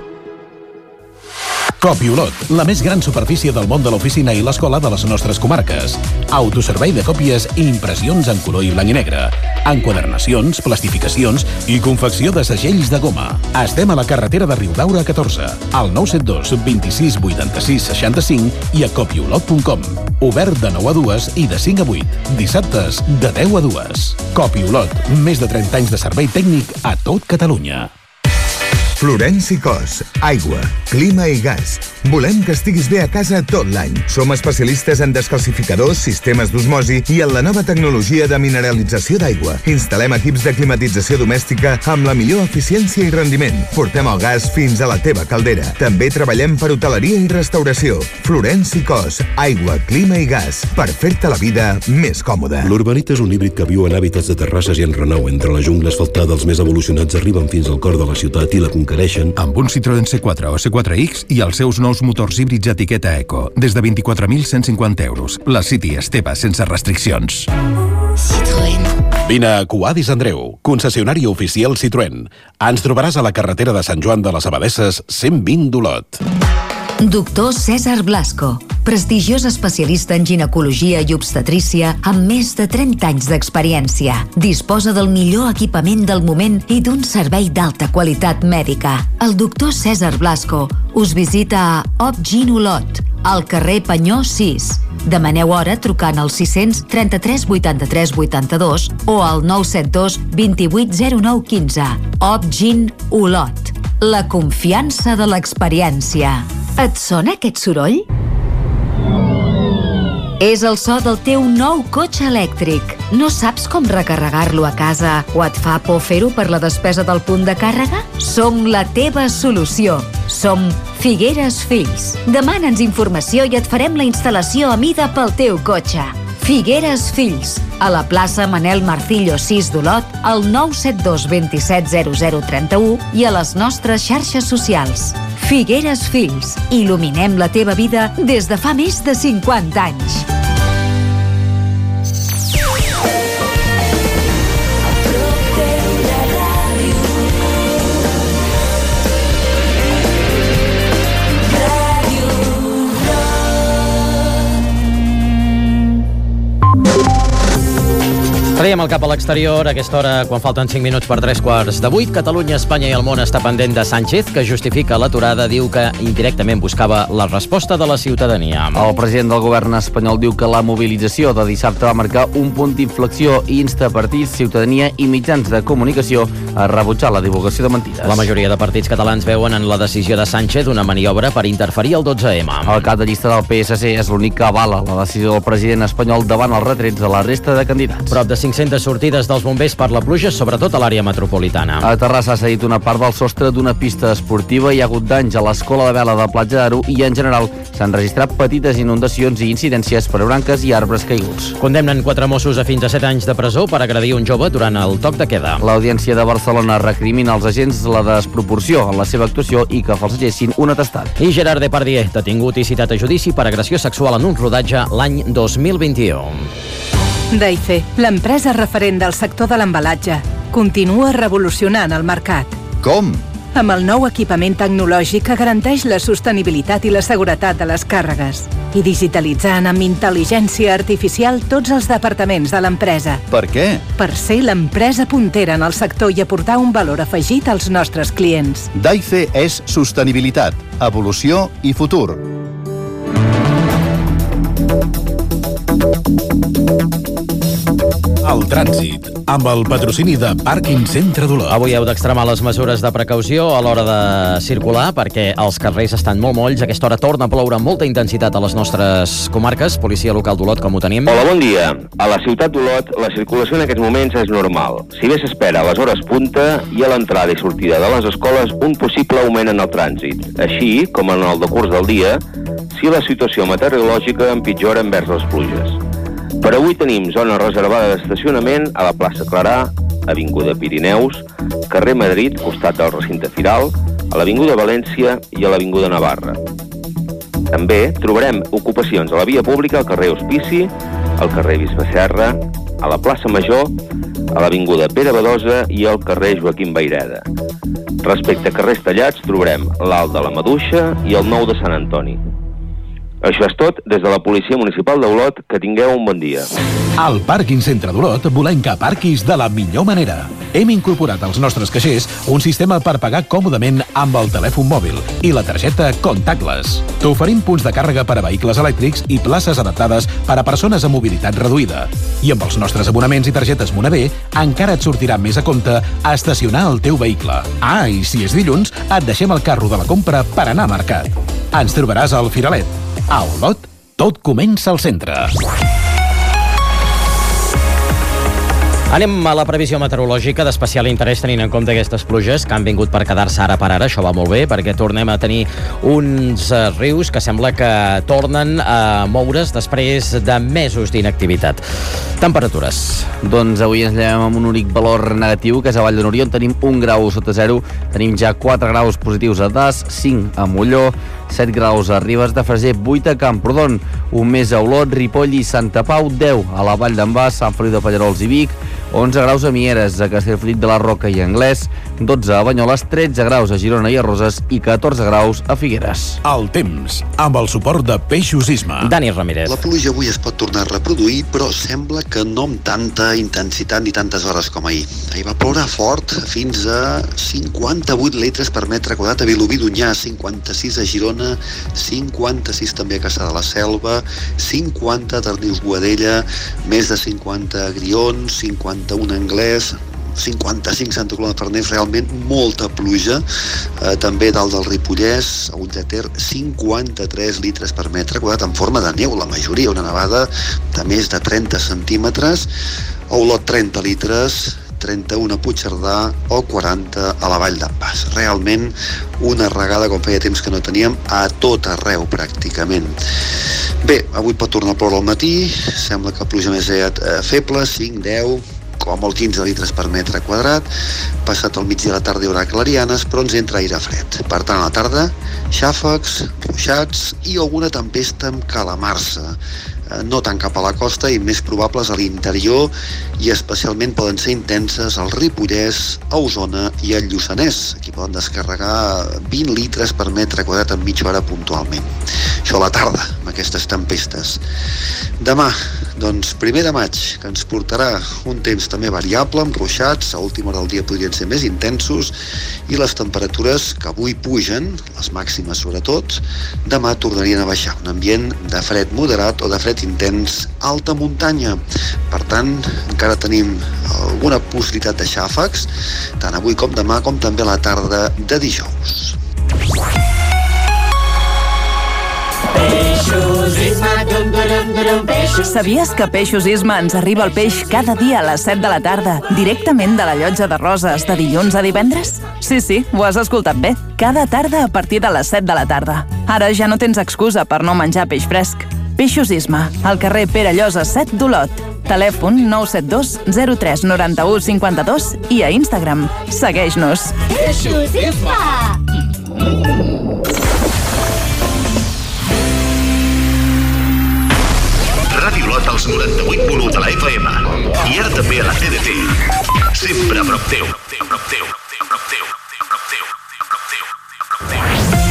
Copi Olot, la més gran superfície del món de l'oficina i l'escola de les nostres comarques. Autoservei de còpies i impressions en color i blanc i negre. Enquadernacions, plastificacions i confecció de segells de goma. Estem a la carretera de Riudaura catorze, al nou set dos, vint-i-sis, vuitanta-sis, seixanta-cinc i a copiolot punt com. Obert de nou a dues i de cinc a vuit. Dissabtes, de deu a dues. Copi Olot, més de trenta anys de servei tècnic a tot Catalunya. Florenci Cos, aigua, clima i gas. Volem que estiguis bé a casa tot l'any. Som especialistes en descalcificadors, sistemes d'osmosi i en la nova tecnologia de mineralització d'aigua. Instal·lem equips de climatització domèstica amb la millor eficiència i rendiment. Portem el gas fins a la teva caldera. També treballem per hoteleria i restauració. Florenci Cos, aigua, clima i gas. Per fer-te la vida més còmoda. L'Urbanit és un híbrid que viu en hàbitats de terrasses i en renou. Entre la jungla asfaltada, els més evolucionats arriben fins al cor de la ciutat i la conquereixen. Amb un Citroën C quatre o C quatre X i els seus nous motors híbrids etiqueta Eco, des de vint-i-quatre mil cent cinquanta euros. La City és teva sense restriccions. Citroën. Vine a Cuadis Andreu, concessionari oficial Citroën. Ens trobaràs a la carretera de Sant Joan de les Abadesses, cent vint d'Olot. Doctor César Blasco, prestigiós especialista en ginecologia i obstetrícia amb més de trenta anys d'experiència. Disposa del millor equipament del moment i d'un servei d'alta qualitat mèdica. El doctor César Blasco us visita a Opgin Olot, al carrer Panyó sis. Demaneu hora trucant al sis-cents trenta-tres vuitanta-tres vuitanta-dos o al nou set dos, vint-i-vuit, zero nou, quinze. Opgin Olot. la confiança de l'experiència. Et sona aquest soroll? És el so del teu nou cotxe elèctric. No saps com recarregar-lo a casa o et fa por fer-ho per la despesa del punt de càrrega? Som la teva solució. Som Figueres Fills. Demana'ns informació i et farem la instal·lació a mida pel teu cotxe. Figueres Fills, a la plaça Manel Marcillo sis d'Olot, al nou set dos dos set zero zero tres u i a les nostres xarxes socials. Figueres Fills, il·luminem la teva vida des de fa més de cinquanta anys. Traiem el cap a l'exterior a aquesta hora, quan falten cinc minuts per tres quarts de vuit. Catalunya, Espanya i el món està pendent de Sánchez, que justifica l'aturada, diu que indirectament buscava la resposta de la ciutadania. El president del govern espanyol diu que la mobilització de dissabte va marcar un punt d'inflexió i insta partits, ciutadania i mitjans de comunicació a rebutjar la divulgació de mentides. La majoria de partits catalans veuen en la decisió de Sánchez una maniobra per interferir al dotze ema. El cap de llista del P S C és l'únic que avala la decisió del president espanyol davant els retrets de la resta de candidats. Prop de cinc-centes sortides dels bombers per la pluja, sobretot a l'àrea metropolitana. A Terrassa s'ha cedit una part del sostre d'una pista esportiva, hi ha hagut danys a l'escola de vela de Platja d'Aro i, en general, s'han registrat petites inundacions i incidències per branques i arbres caiguts. Condemnen quatre Mossos a fins a set anys de presó per agredir un jove durant el toc de queda. L'Audiència de Barcelona recrimina als agents la desproporció en la seva actuació i que falsegessin un atestat. I Gerard Depardieu, detingut i citat a judici per agressió sexual en un rodatge l'any dos mil vint-i-u. Daife, l'empresa referent del sector de l'embalatge, continua revolucionant el mercat. Com? Amb el nou equipament tecnològic que garanteix la sostenibilitat i la seguretat de les càrregues i digitalitzant amb intel·ligència artificial tots els departaments de l'empresa. Per què? Per ser l'empresa puntera en el sector i aportar un valor afegit als nostres clients. Daife és sostenibilitat, evolució i futur. El trànsit, amb el patrocini de Pàrquing Centre d'Olot. Avui heu d'extremar les mesures de precaució a l'hora de circular perquè els carrers estan molt molls. A aquesta hora torna a ploure amb molta intensitat a les nostres comarques. Policia local d'Olot, com ho tenim? Hola, bon dia. A la ciutat d'Olot la circulació en aquests moments és normal. Si bé s'espera a les hores punta i a l'entrada i sortida de les escoles un possible augment en el trànsit. Així, com en el decurs del dia, si la situació meteorològica empitjora envers les pluges. Per avui tenim zona reservada d'estacionament a la plaça Clarà, avinguda Pirineus, carrer Madrid, costat del recinte Firal, a l'avinguda València i a l'avinguda Navarra. També trobarem ocupacions a la via pública al carrer Hospici, al carrer Bisbe Serra, a la plaça Major, a l'avinguda Pere Badosa i al carrer Joaquim Vayreda. Respecte a carrers tallats trobarem l'Alt de la Maduixa i el Nou de Sant Antoni. Això és tot des de la Policia Municipal d'Olot. Que tingueu un bon dia. Al Pàrquing Centre d'Olot volem que aparquis de la millor manera. Hem incorporat als nostres caixers un sistema per pagar còmodament amb el telèfon mòbil i la targeta Contactless. T'oferim punts de càrrega per a vehicles elèctrics i places adaptades per a persones amb mobilitat reduïda. I amb els nostres abonaments i targetes Monavé encara et sortirà més a compte a estacionar el teu vehicle. Ah, i si és dilluns, et deixem el carro de la compra per anar a mercat. Ens trobaràs al Firalet. A Olot, tot comença al centre. Anem a la previsió meteorològica d'especial interès tenint en compte aquestes pluges que han vingut per quedar-se ara per ara. Això va molt bé perquè tornem a tenir uns uh, rius que sembla que tornen a moure's després de mesos d'inactivitat. Temperatures. Doncs avui ens llevem amb un únic valor negatiu, que és a Vall de Núria, on tenim un grau sota zero. Tenim ja quatre graus positius a Das, cinc a Molló, set graus a Ribes de Freser, vuit a Camprodon, un més a Olot, Ripoll i Santa Pau, deu a la Vall d'en Bas, Sant Feliu de Pallerols i Vic, onze graus a Mieres, a Castellfollit de la Roca i Anglès, dotze a Banyoles, tretze graus a Girona i a Roses i catorze graus a Figueres. El temps, amb el suport de Peixos Isma. Dani Ramírez. La pluja avui es pot tornar a reproduir, però sembla que no amb tanta intensitat ni tantes hores com ahir. Ahir va ploure fort, fins a cinquanta-vuit litres per metre quadrat a Vilobí d'Onyar, cinquanta-sis a Girona, cinquanta-sis també a Caçà de la Selva, cinquanta a Darnius Boadella, més de cinquanta a Grions, cinquanta-un a Anglès, cinquanta-cinc Santa Coloma de Farners, realment molta pluja. Eh, també dalt del Ripollès, a Ull de Ter, cinquanta-tres litres per metre quadrat en forma de neu, la majoria, una nevada de més de trenta centímetres. A Olot, trenta litres, trenta-un a Puigcerdà o quaranta a la Vall d'en Bas. Realment una regada, com feia temps que no teníem, a tot arreu pràcticament. Bé, avui pot tornar a ploure al matí, sembla que pluja més aviat eh, feble, cinc, deu, com a molt quinze litres per metre quadrat. Passat el migdia a la tarda hi haurà clarianes, però ens entra aire fred. Per tant, a la tarda, xàfecs, ruixats i alguna tempesta amb calamarsa. No tant cap a la costa i més probables a l'interior, i especialment poden ser intenses al Ripollès, a Osona i al Lluçanès. Aquí poden descarregar vint litres per metre quadrat en mitja hora puntualment. Això a la tarda, amb aquestes tempestes. Demà, doncs, primer de maig, que ens portarà un temps també variable, amb ruixats, a última hora del dia podrien ser més intensos, i les temperatures que avui pugen, les màximes sobretot, demà tornarien a baixar. Un ambient de fred moderat o de fred intens, alta muntanya. Per tant, encara tenim alguna possibilitat de xàfecs, tant avui com demà, com també a la tarda de dijous. Sabies que Peixos Isma ens arriba el peix cada dia a les set de la tarda, directament de la llotja de Roses, de dilluns a divendres? Sí, sí, ho has escoltat bé. Cada tarda a partir de les set de la tarda. Ara ja no tens excusa per no menjar peix fresc. Peixos Isma, al carrer Pere Llosa set d'Olot. Telèfon nou set dos zero tres nou u cinc dos i a Instagram. Segueix-nos. Peixos Isma! Ràdio Olot als noranta-vuit punt u de la F M. I ara també a la T D T. Sempre a prop teu. A prop teu. A prop teu. A prop teu. A prop teu. A prop teu.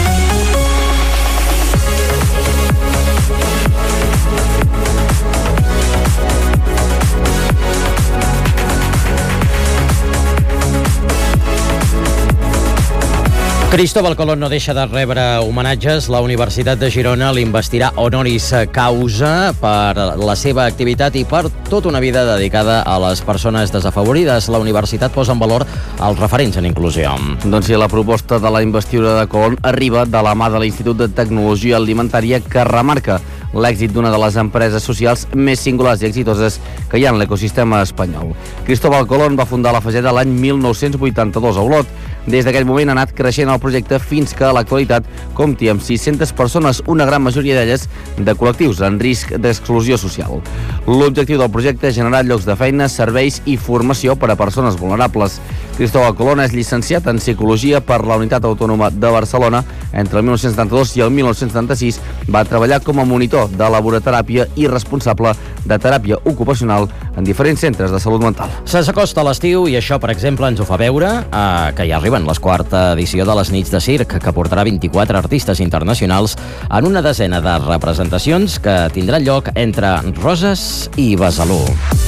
Cristóbal Colón no deixa de rebre homenatges. La Universitat de Girona l'investirà honoris causa per la seva activitat i per tota una vida dedicada a les persones desafavorides. La universitat posa en valor els referents en inclusió. Doncs sí, la proposta de la investidura de Colón arriba de la mà de l'Institut de Tecnologia Alimentària, que remarca l'èxit d'una de les empreses socials més singulars i exitoses que hi ha en l'ecosistema espanyol. Cristóbal Colón va fundar la Faseda l'any mil nou-cents vuitanta-dos a Olot. Des d'aquell moment ha anat creixent el projecte fins que a l'actualitat compti amb sis-centes persones, una gran majoria d'elles de col·lectius en risc d'exclusió social. L'objectiu del projecte és generar llocs de feina, serveis i formació per a persones vulnerables. Cristóbal Colón és llicenciat en Psicologia per la Unitat Autònoma de Barcelona. Entre el mil nou-cents setanta-dos i el mil nou-cents setanta-sis va treballar com a monitor de laborateràpia i responsable de teràpia ocupacional en diferents centres de salut mental. Se s'acosta l'estiu i això, per exemple, ens ho fa veure eh, que ja arriben la quarta edició de les Nits de Circ, que portarà vint-i-quatre artistes internacionals en una desena de representacions que tindrà lloc entre Roses i Besalú.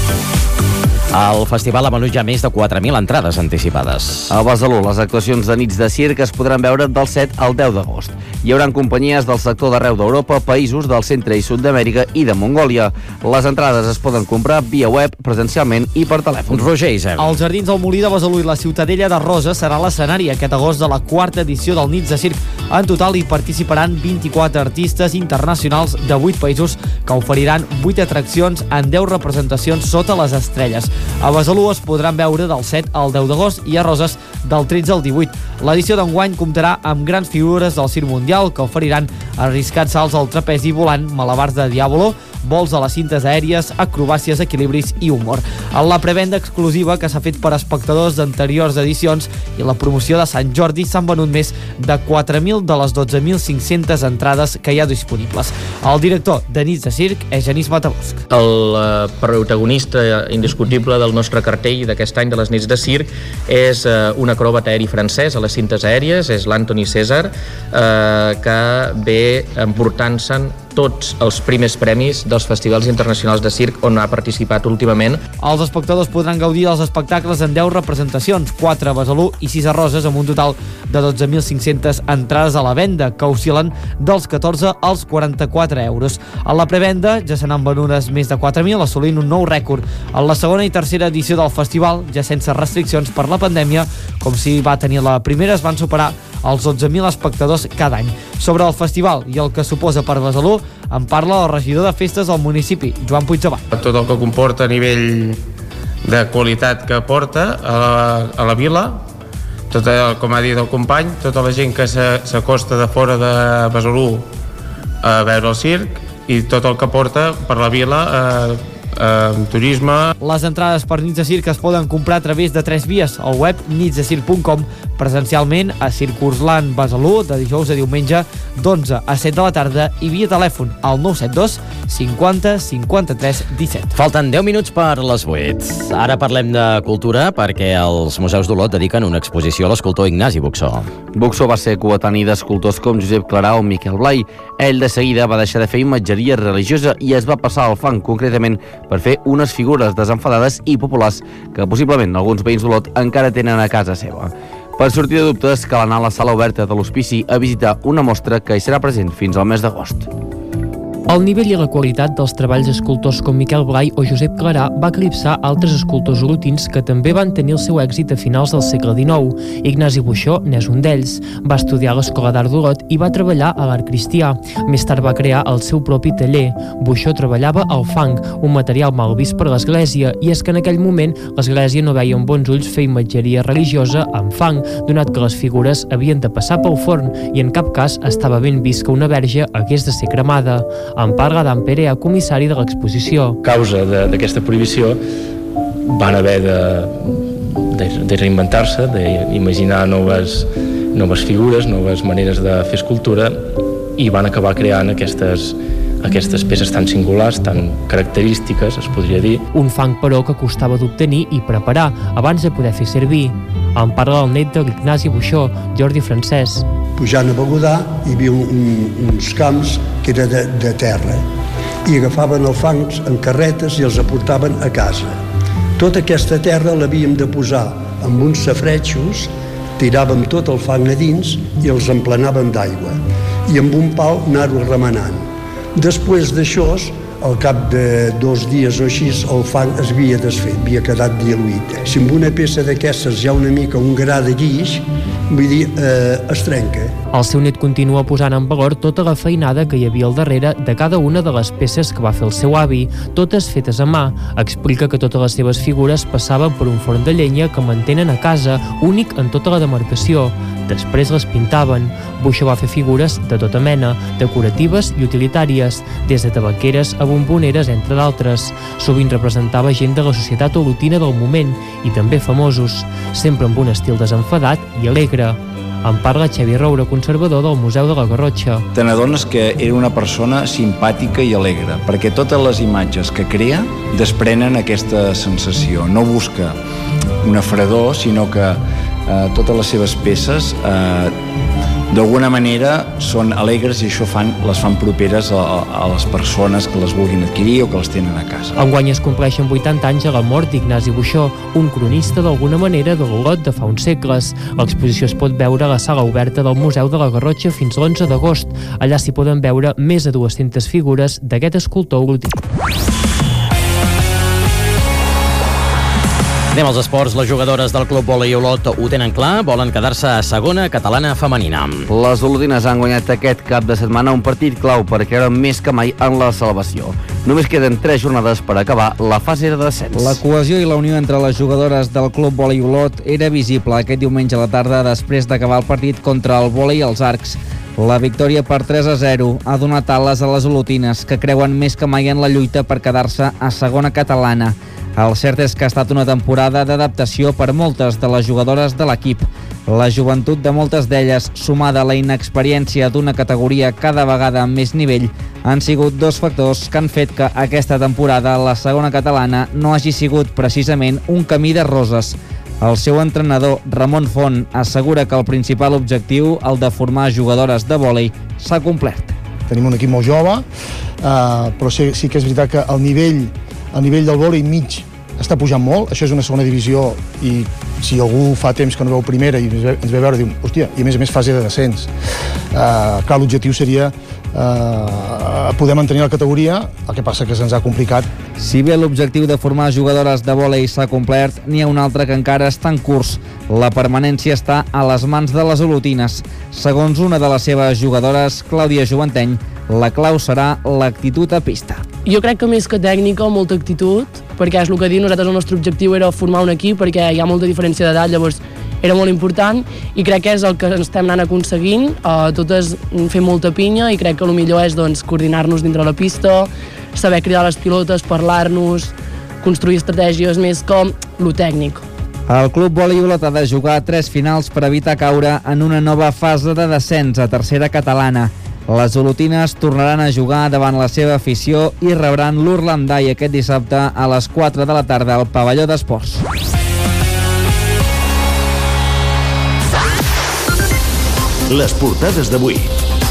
El festival ha venut ja més de quatre mil entrades anticipades. A Besalú, les actuacions de Nits de Circ es podran veure del set al deu d'agost. Hi haurà companyies del sector d'arreu d'Europa, països del centre i sud d'Amèrica i de Mongòlia. Les entrades es poden comprar via web, presencialment i per telèfon. Roger Isern. Els jardins del Molí de Besalú i la Ciutadella de Roses serà l'escenari aquest agost de la quarta edició del Nits de Circ. En total hi participaran vint-i-quatre artistes internacionals de vuit països que oferiran vuit atraccions en deu representacions sota les estrelles. A Besalú es podran veure del set al deu d'agost i a Roses del tretze al divuit. L'edició d'enguany comptarà amb grans figures del circ mundial que oferiran arriscats salts al trapezi volant, malabars de diàbolo, vols a les cintes aèries, acrobàcies, equilibris i humor. En la prevenda exclusiva que s'ha fet per espectadors d'anteriors edicions i la promoció de Sant Jordi s'han venut més de quatre mil de les dotze mil cinc-centes entrades que hi ha disponibles. El director de Nits de Circ és Genís Matabosc. El eh, protagonista indiscutible del nostre cartell d'aquest any de les Nits de Circ és eh, un acròbat aeri francès a les cintes aèries, és l'Anthony César, eh, que ve emportant-se'n tots els primers premis dels festivals internacionals de circ on ha participat últimament. Els espectadors podran gaudir dels espectacles en deu representacions, quatre a Besalú i sis a Roses, amb un total de dotze mil cinc-centes entrades a la venda, que oscil·len dels catorze als quaranta-quatre euros. A la prevenda ja se n'han venudes més de quatre mil, assolint un nou rècord. En la segona i tercera edició del festival, ja sense restriccions per la pandèmia, com si va tenir la primera, es van superar els dotze mil espectadors cada any. Sobre el festival i el que suposa per Besalú, en parla el regidor de festes del municipi, Joan Puigdemont. Tot el que comporta a nivell de qualitat que porta a la, a la vila, tota, com ha dit el company, tota la gent que s'acosta de fora de Besalú a veure el circ i tot el que porta per la vila eh, eh, turisme. Les entrades per nits de circ es poden comprar a través de tres vies, al web nits de circ punt com, presencialment a Circursland Besalú de dijous a diumenge d'onze a set de la tarda i via telèfon al nou set dos cinquanta cinquanta-tres disset. Falten deu minuts per les vuit. Ara parlem de cultura perquè els museus d'Olot dediquen una exposició a l'escultor Ignasi Buxó. Buxó va ser coetani d'escultors com Josep Clarà o Miquel Blai. Ell de seguida va deixar de fer imatgeria religiosa i es va passar al fang, concretament per fer unes figures desenfadades i populars que possiblement alguns veïns d'Olot encara tenen a casa seva. Per sortir de dubtes, cal anar a la sala oberta de l'Hospici a visitar una mostra que hi serà present fins al mes d'agost. El nivell i la qualitat dels treballs d'escultors com Miquel Blai o Josep Clarà va eclipsar altres escultors olotins que també van tenir el seu èxit a finals del segle dinou. Ignasi Buxó n'és un d'ells. Va estudiar a l'Escola d'Art d'Olot i va treballar a l'art cristià. Més tard va crear el seu propi taller. Buxó treballava al fang, un material mal vist per l'església, i és que en aquell moment l'església no veia amb bons ulls fer imatgeria religiosa amb fang, donat que les figures havien de passar pel forn i en cap cas estava ben vist que una verge hagués de ser cremada. En parla d'en Perea, comissari de l'exposició. A causa d'aquesta prohibició van haver de, de, de reinventar-se, d'imaginar noves, noves figures, noves maneres de fer escultura, i van acabar creant aquestes, aquestes peces tan singulars, tan característiques, es podria dir. Un fang, però, que costava d'obtenir i preparar abans de poder fer servir. En parla el net de l'Ignasi Buxó, Jordi Francesc. Pujant a Begudà hi havia un, un, uns camps que era de, de terra i agafaven els fangs en carretes i els aportaven a casa. Tota aquesta terra l'havíem de posar amb uns safretxos, tiràvem tot el fang a dins i els emplenàvem d'aigua i amb un pal anar-ho remenant. Després d'això, al cap de dos dies o així, el fang es havia desfet, havia quedat diluït. Si amb una peça d'aquestes hi ha una mica un gra de guix, vull dir, eh, es trenca. El seu net continua posant en valor tota la feinada que hi havia al darrere de cada una de les peces que va fer el seu avi, totes fetes a mà. Explica que totes les seves figures passaven per un forn de llenya que mantenen a casa, únic en tota la demarcació. Després les pintaven. Buxó va fer figures de tota mena, decoratives i utilitàries, des de tabaqueres a bomboneres, entre d'altres. Sovint representava gent de la societat olotina del moment i també famosos, sempre amb un estil desenfadat i alegre. En parla Xavi Roure, conservador del Museu de la Garrotxa. Te n'adones que era una persona simpàtica i alegre, perquè totes les imatges que crea desprenen aquesta sensació. No busca una fredor, sinó que eh, totes les seves peces eh, d'alguna manera són alegres i això fan, les fan properes a, a les persones que les vulguin adquirir o que les tenen a casa. Enguany es compleixen vuitanta anys a la mort d'Ignasi Buxó, un cronista d'alguna manera de l'Olot de fa uns segles. L'exposició es pot veure a la sala oberta del Museu de la Garrotxa fins l'onze d'agost. Allà s'hi poden veure més de dues-centes figures d'aquest escultor olotí. Anem als esports. Les jugadores del Club Vòlei Olot ho tenen clar, volen quedar-se a segona catalana femenina. Les olotines han guanyat aquest cap de setmana un partit clau per creure més que mai en la salvació. Només queden tres jornades per acabar la fase de descens. La cohesió i la unió entre les jugadores del Club Vòlei Olot era visible aquest diumenge a la tarda després d'acabar el partit contra el Vòlei als Arcs. La victòria per tres a zero ha donat ales a les olotines, que creuen més que mai en la lluita per quedar-se a segona catalana. El cert és que ha estat una temporada d'adaptació per moltes de les jugadores de l'equip. La joventut de moltes d'elles, sumada a la inexperiència d'una categoria cada vegada amb més nivell, han sigut dos factors que han fet que aquesta temporada la segona catalana no hagi sigut precisament un camí de roses. El seu entrenador, Ramon Font, assegura que el principal objectiu, el de formar jugadores de vòlei, s'ha complert. tenim un equip molt jove, eh, però sí, sí que és veritat que el nivell, el nivell del vòlei mig està pujant molt. Això és una segona divisió i si algú fa temps que no veu primera i ens ve, ens ve a veure, diu, hòstia, i a més a més fase de descens. Eh, clar, l'objectiu seria eh, poder mantenir la categoria, el que passa que se'ns ha complicat. Si bé l'objectiu de formar jugadores de vòlei s'ha complert, n'hi ha un altre que encara està en curs. La permanència està a les mans de les olotines. Segons una de les seves jugadores, Clàudia Joventeny, la clau serà l'actitud a pista. Jo crec que més que tècnica, molta actitud, perquè és el que diu, nosaltres el nostre objectiu era formar un equip perquè hi ha molta diferència d'edat, llavors era molt important i crec que és el que estem anant aconseguint, uh, totes fem molta pinya i crec que el millor és doncs, coordinar-nos dintre la pista, saber cridar les pilotes, parlar-nos, construir estratègies més com lo tècnic. El Club Vòlei Olot ha de jugar tres finals per evitar caure en una nova fase de descens a tercera catalana. Les olotines tornaran a jugar davant la seva afició i rebran l'Urlandai aquest dissabte a les quatre de la tarda al pavelló d'esports. Les portades d'avui.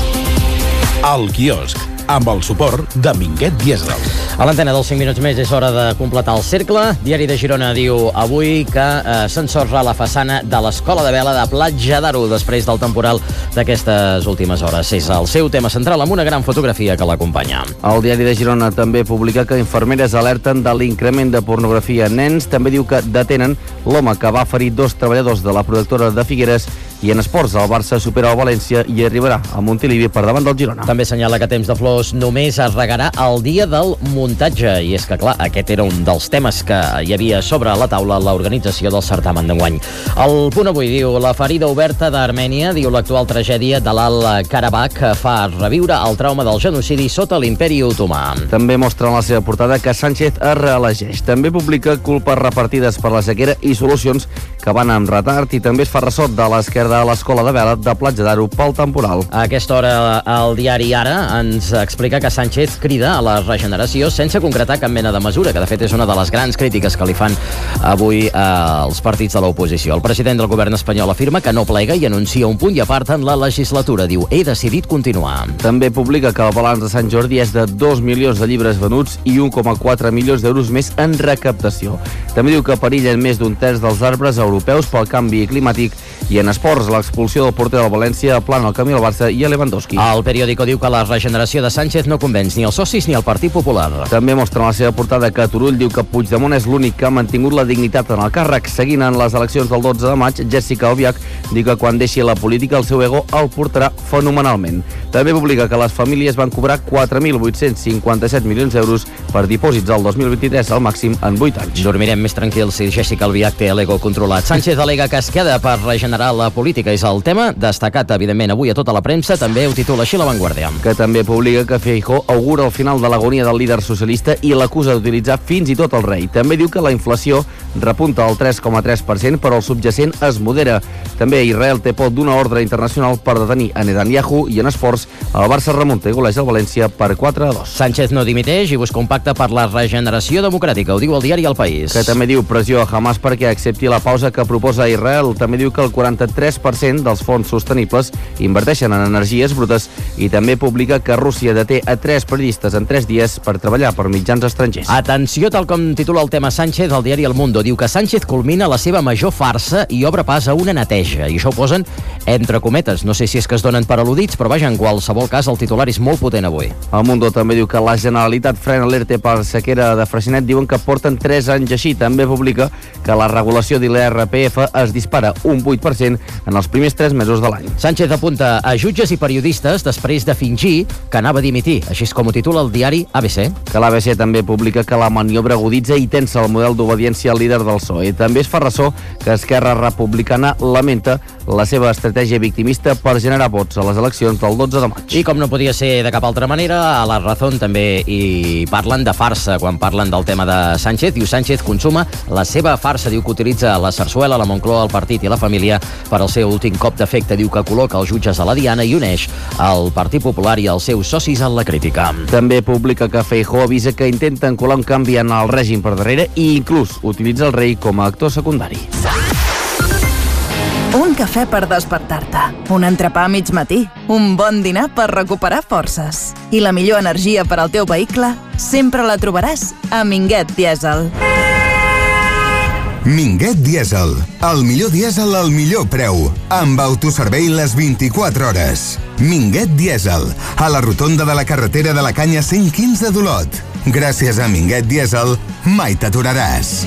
El quiosc, amb el suport de Minguet Diesel. A l'antena dels cinc minuts més és hora de completar el cercle. Diari de Girona diu avui que eh, s'ensorra la façana de l'Escola de Vela de Platja d'Aro després del temporal d'aquestes últimes hores. És el seu tema central amb una gran fotografia que l'acompanya. El Diari de Girona també publica que infermeres alerten de l'increment de pornografia en nens. També diu que detenen l'home que va ferir dos treballadors de la productora de Figueres. I en esports, el Barça supera el València i arribarà a Montilivi per davant del Girona. També assenyala que Temps de Flors només es regarà el dia del muntatge. I és que, clar, aquest era un dels temes que hi havia sobre la taula l'organització del certamen d'enguany. El Punt Avui diu la ferida oberta d'Armènia, diu l'actual tragèdia de l'Alt-Karabakh fa reviure el trauma del genocidi sota l'imperi otomà. També mostra en la seva portada que Sánchez es reelegeix. També publica culpes repartides per la sequera i solucions que van amb retard i també es fa ressò de l'esquerda de l'Escola de Vela de Platja d'Aro pel temporal. A aquesta hora el diari Ara ens explica que Sánchez crida a la regeneració sense concretar cap mena de mesura, que de fet és una de les grans crítiques que li fan avui als partits de l'oposició. El president del govern espanyol afirma que no plega i anuncia un punt i a part en la legislatura. Diu, he decidit continuar. També publica que el balanç de Sant Jordi és de dos milions de llibres venuts i un coma quatre milions d'euros més en recaptació. També diu que perillen més d'un terç dels arbres europeus pel canvi climàtic i en esports l'expulsió del porter del València plana el camí al Barça i a Lewandowski. El periòdico diu que la regeneració de Sánchez no convenç ni els socis ni el Partit Popular. També mostra en la seva portada que Turull diu que Puigdemont és l'únic que ha mantingut la dignitat en el càrrec. Seguint en les eleccions del dotze de maig, Jessica Albiach diu que quan deixi la política el seu ego el portarà fenomenalment. També publica que les famílies van cobrar quatre mil vuit-cents cinquanta-set milions d'euros per dipòsits al dos mil vint-i-tres, al màxim en vuit anys. Dormirem més tranquils si Jessica Albiach té l'ego controlat. Sánchez alega que es queda per regenerar la política. És el tema destacat, evidentment, avui a tota la premsa. També ho titula així La Vanguardia. Que també publica que Feijóo augura el final de l'agonia del líder socialista i l'acusa d'utilitzar fins i tot el rei. També diu que la inflació repunta al tres coma tres per cent, però el subjacent es modera. També Israel té por d'una ordre internacional per detenir a Netanyahu i en esports el Barça remunta i goleix el València per quatre a dos. Sánchez no dimiteix i busca un pacte per la regeneració democràtica. Ho diu el diari El País. Que també diu pressió a Hamas perquè accepti la pausa que proposa Israel. També diu que el quaranta-tres per cent dels fons sostenibles inverteixen en energies brutes i també publica que Rússia deté a tres periodistes en tres dies per treballar per mitjans estrangers. Atenció, tal com titula el tema Sánchez, el diari El Mundo diu que Sánchez culmina la seva major farsa i obre pas a una neteja. I això ho posen entre cometes. No sé si és que es donen per al·ludits, però vaja, en qualsevol cas el titular és molt potent avui. El Mundo també diu que la Generalitat frena l'ERTE per sequera de Freixenet. Diuen que porten tres anys així. També publica que la regulació de l'I R P F es dispara un vuit per cent en els primers tres mesos de l'any. Sánchez apunta a jutges i periodistes després de fingir que anava a dimitir. Així és com ho titula el diari A B C. Que l'A B C també publica que la maniobra aguditza i tensa el model d'obediència al líder del P S O E. També es fa ressò que Esquerra Republicana lamenta la seva estratègia victimista per generar vots a les eleccions del dotze de maig. I com no podia ser de cap altra manera, a la Razón també hi parlen de farsa quan parlen del tema de Sánchez. Diu Sánchez consuma la seva farsa. Diu que utilitza la sarsuela, la Moncloa, el partit i la família per al seu últim cop d'efecte. Diu que col·loca els jutges a la diana i uneix el Partit Popular i els seus socis en la crítica. També publica que Feijóo avisa que intenten colar un canvi en el règim per darrere i inclús utilitza el rei com a actor secundari. Un cafè per despertar-te, un entrepà a mig matí, un bon dinar per recuperar forces. I la millor energia per al teu vehicle sempre la trobaràs a Minguet Dièsel. Minguet Dièsel, el millor dièsel al millor preu, amb autoservei les vint-i-quatre hores. Minguet Dièsel, a la rotonda de la carretera de la Canya cent quinze d'Olot. Gràcies a Minguet Dièsel, mai t'aturaràs.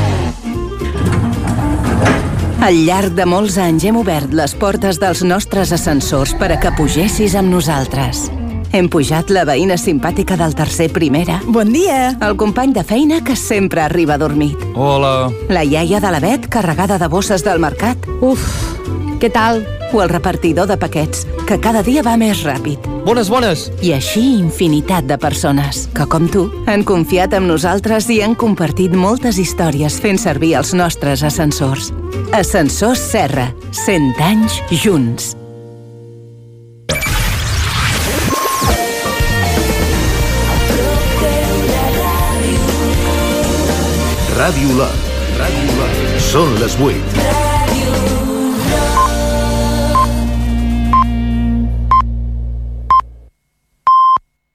Al llarg de molts anys hem obert les portes dels nostres ascensors per a que pugessis amb nosaltres. Hem pujat la veïna simpàtica del tercer primera. Bon dia! El company de feina que sempre arriba dormit. Hola. La iaia de la Bet carregada de bosses del mercat. Uf, què tal? O el repartidor de paquets, que cada dia va més ràpid. Bones, bones! I així infinitat de persones que, com tu, han confiat en nosaltres i han compartit moltes històries fent servir els nostres ascensors. Ascensors Serra, cent anys junts. Ràdio Lot. Ràdio Lot. Són les vuit.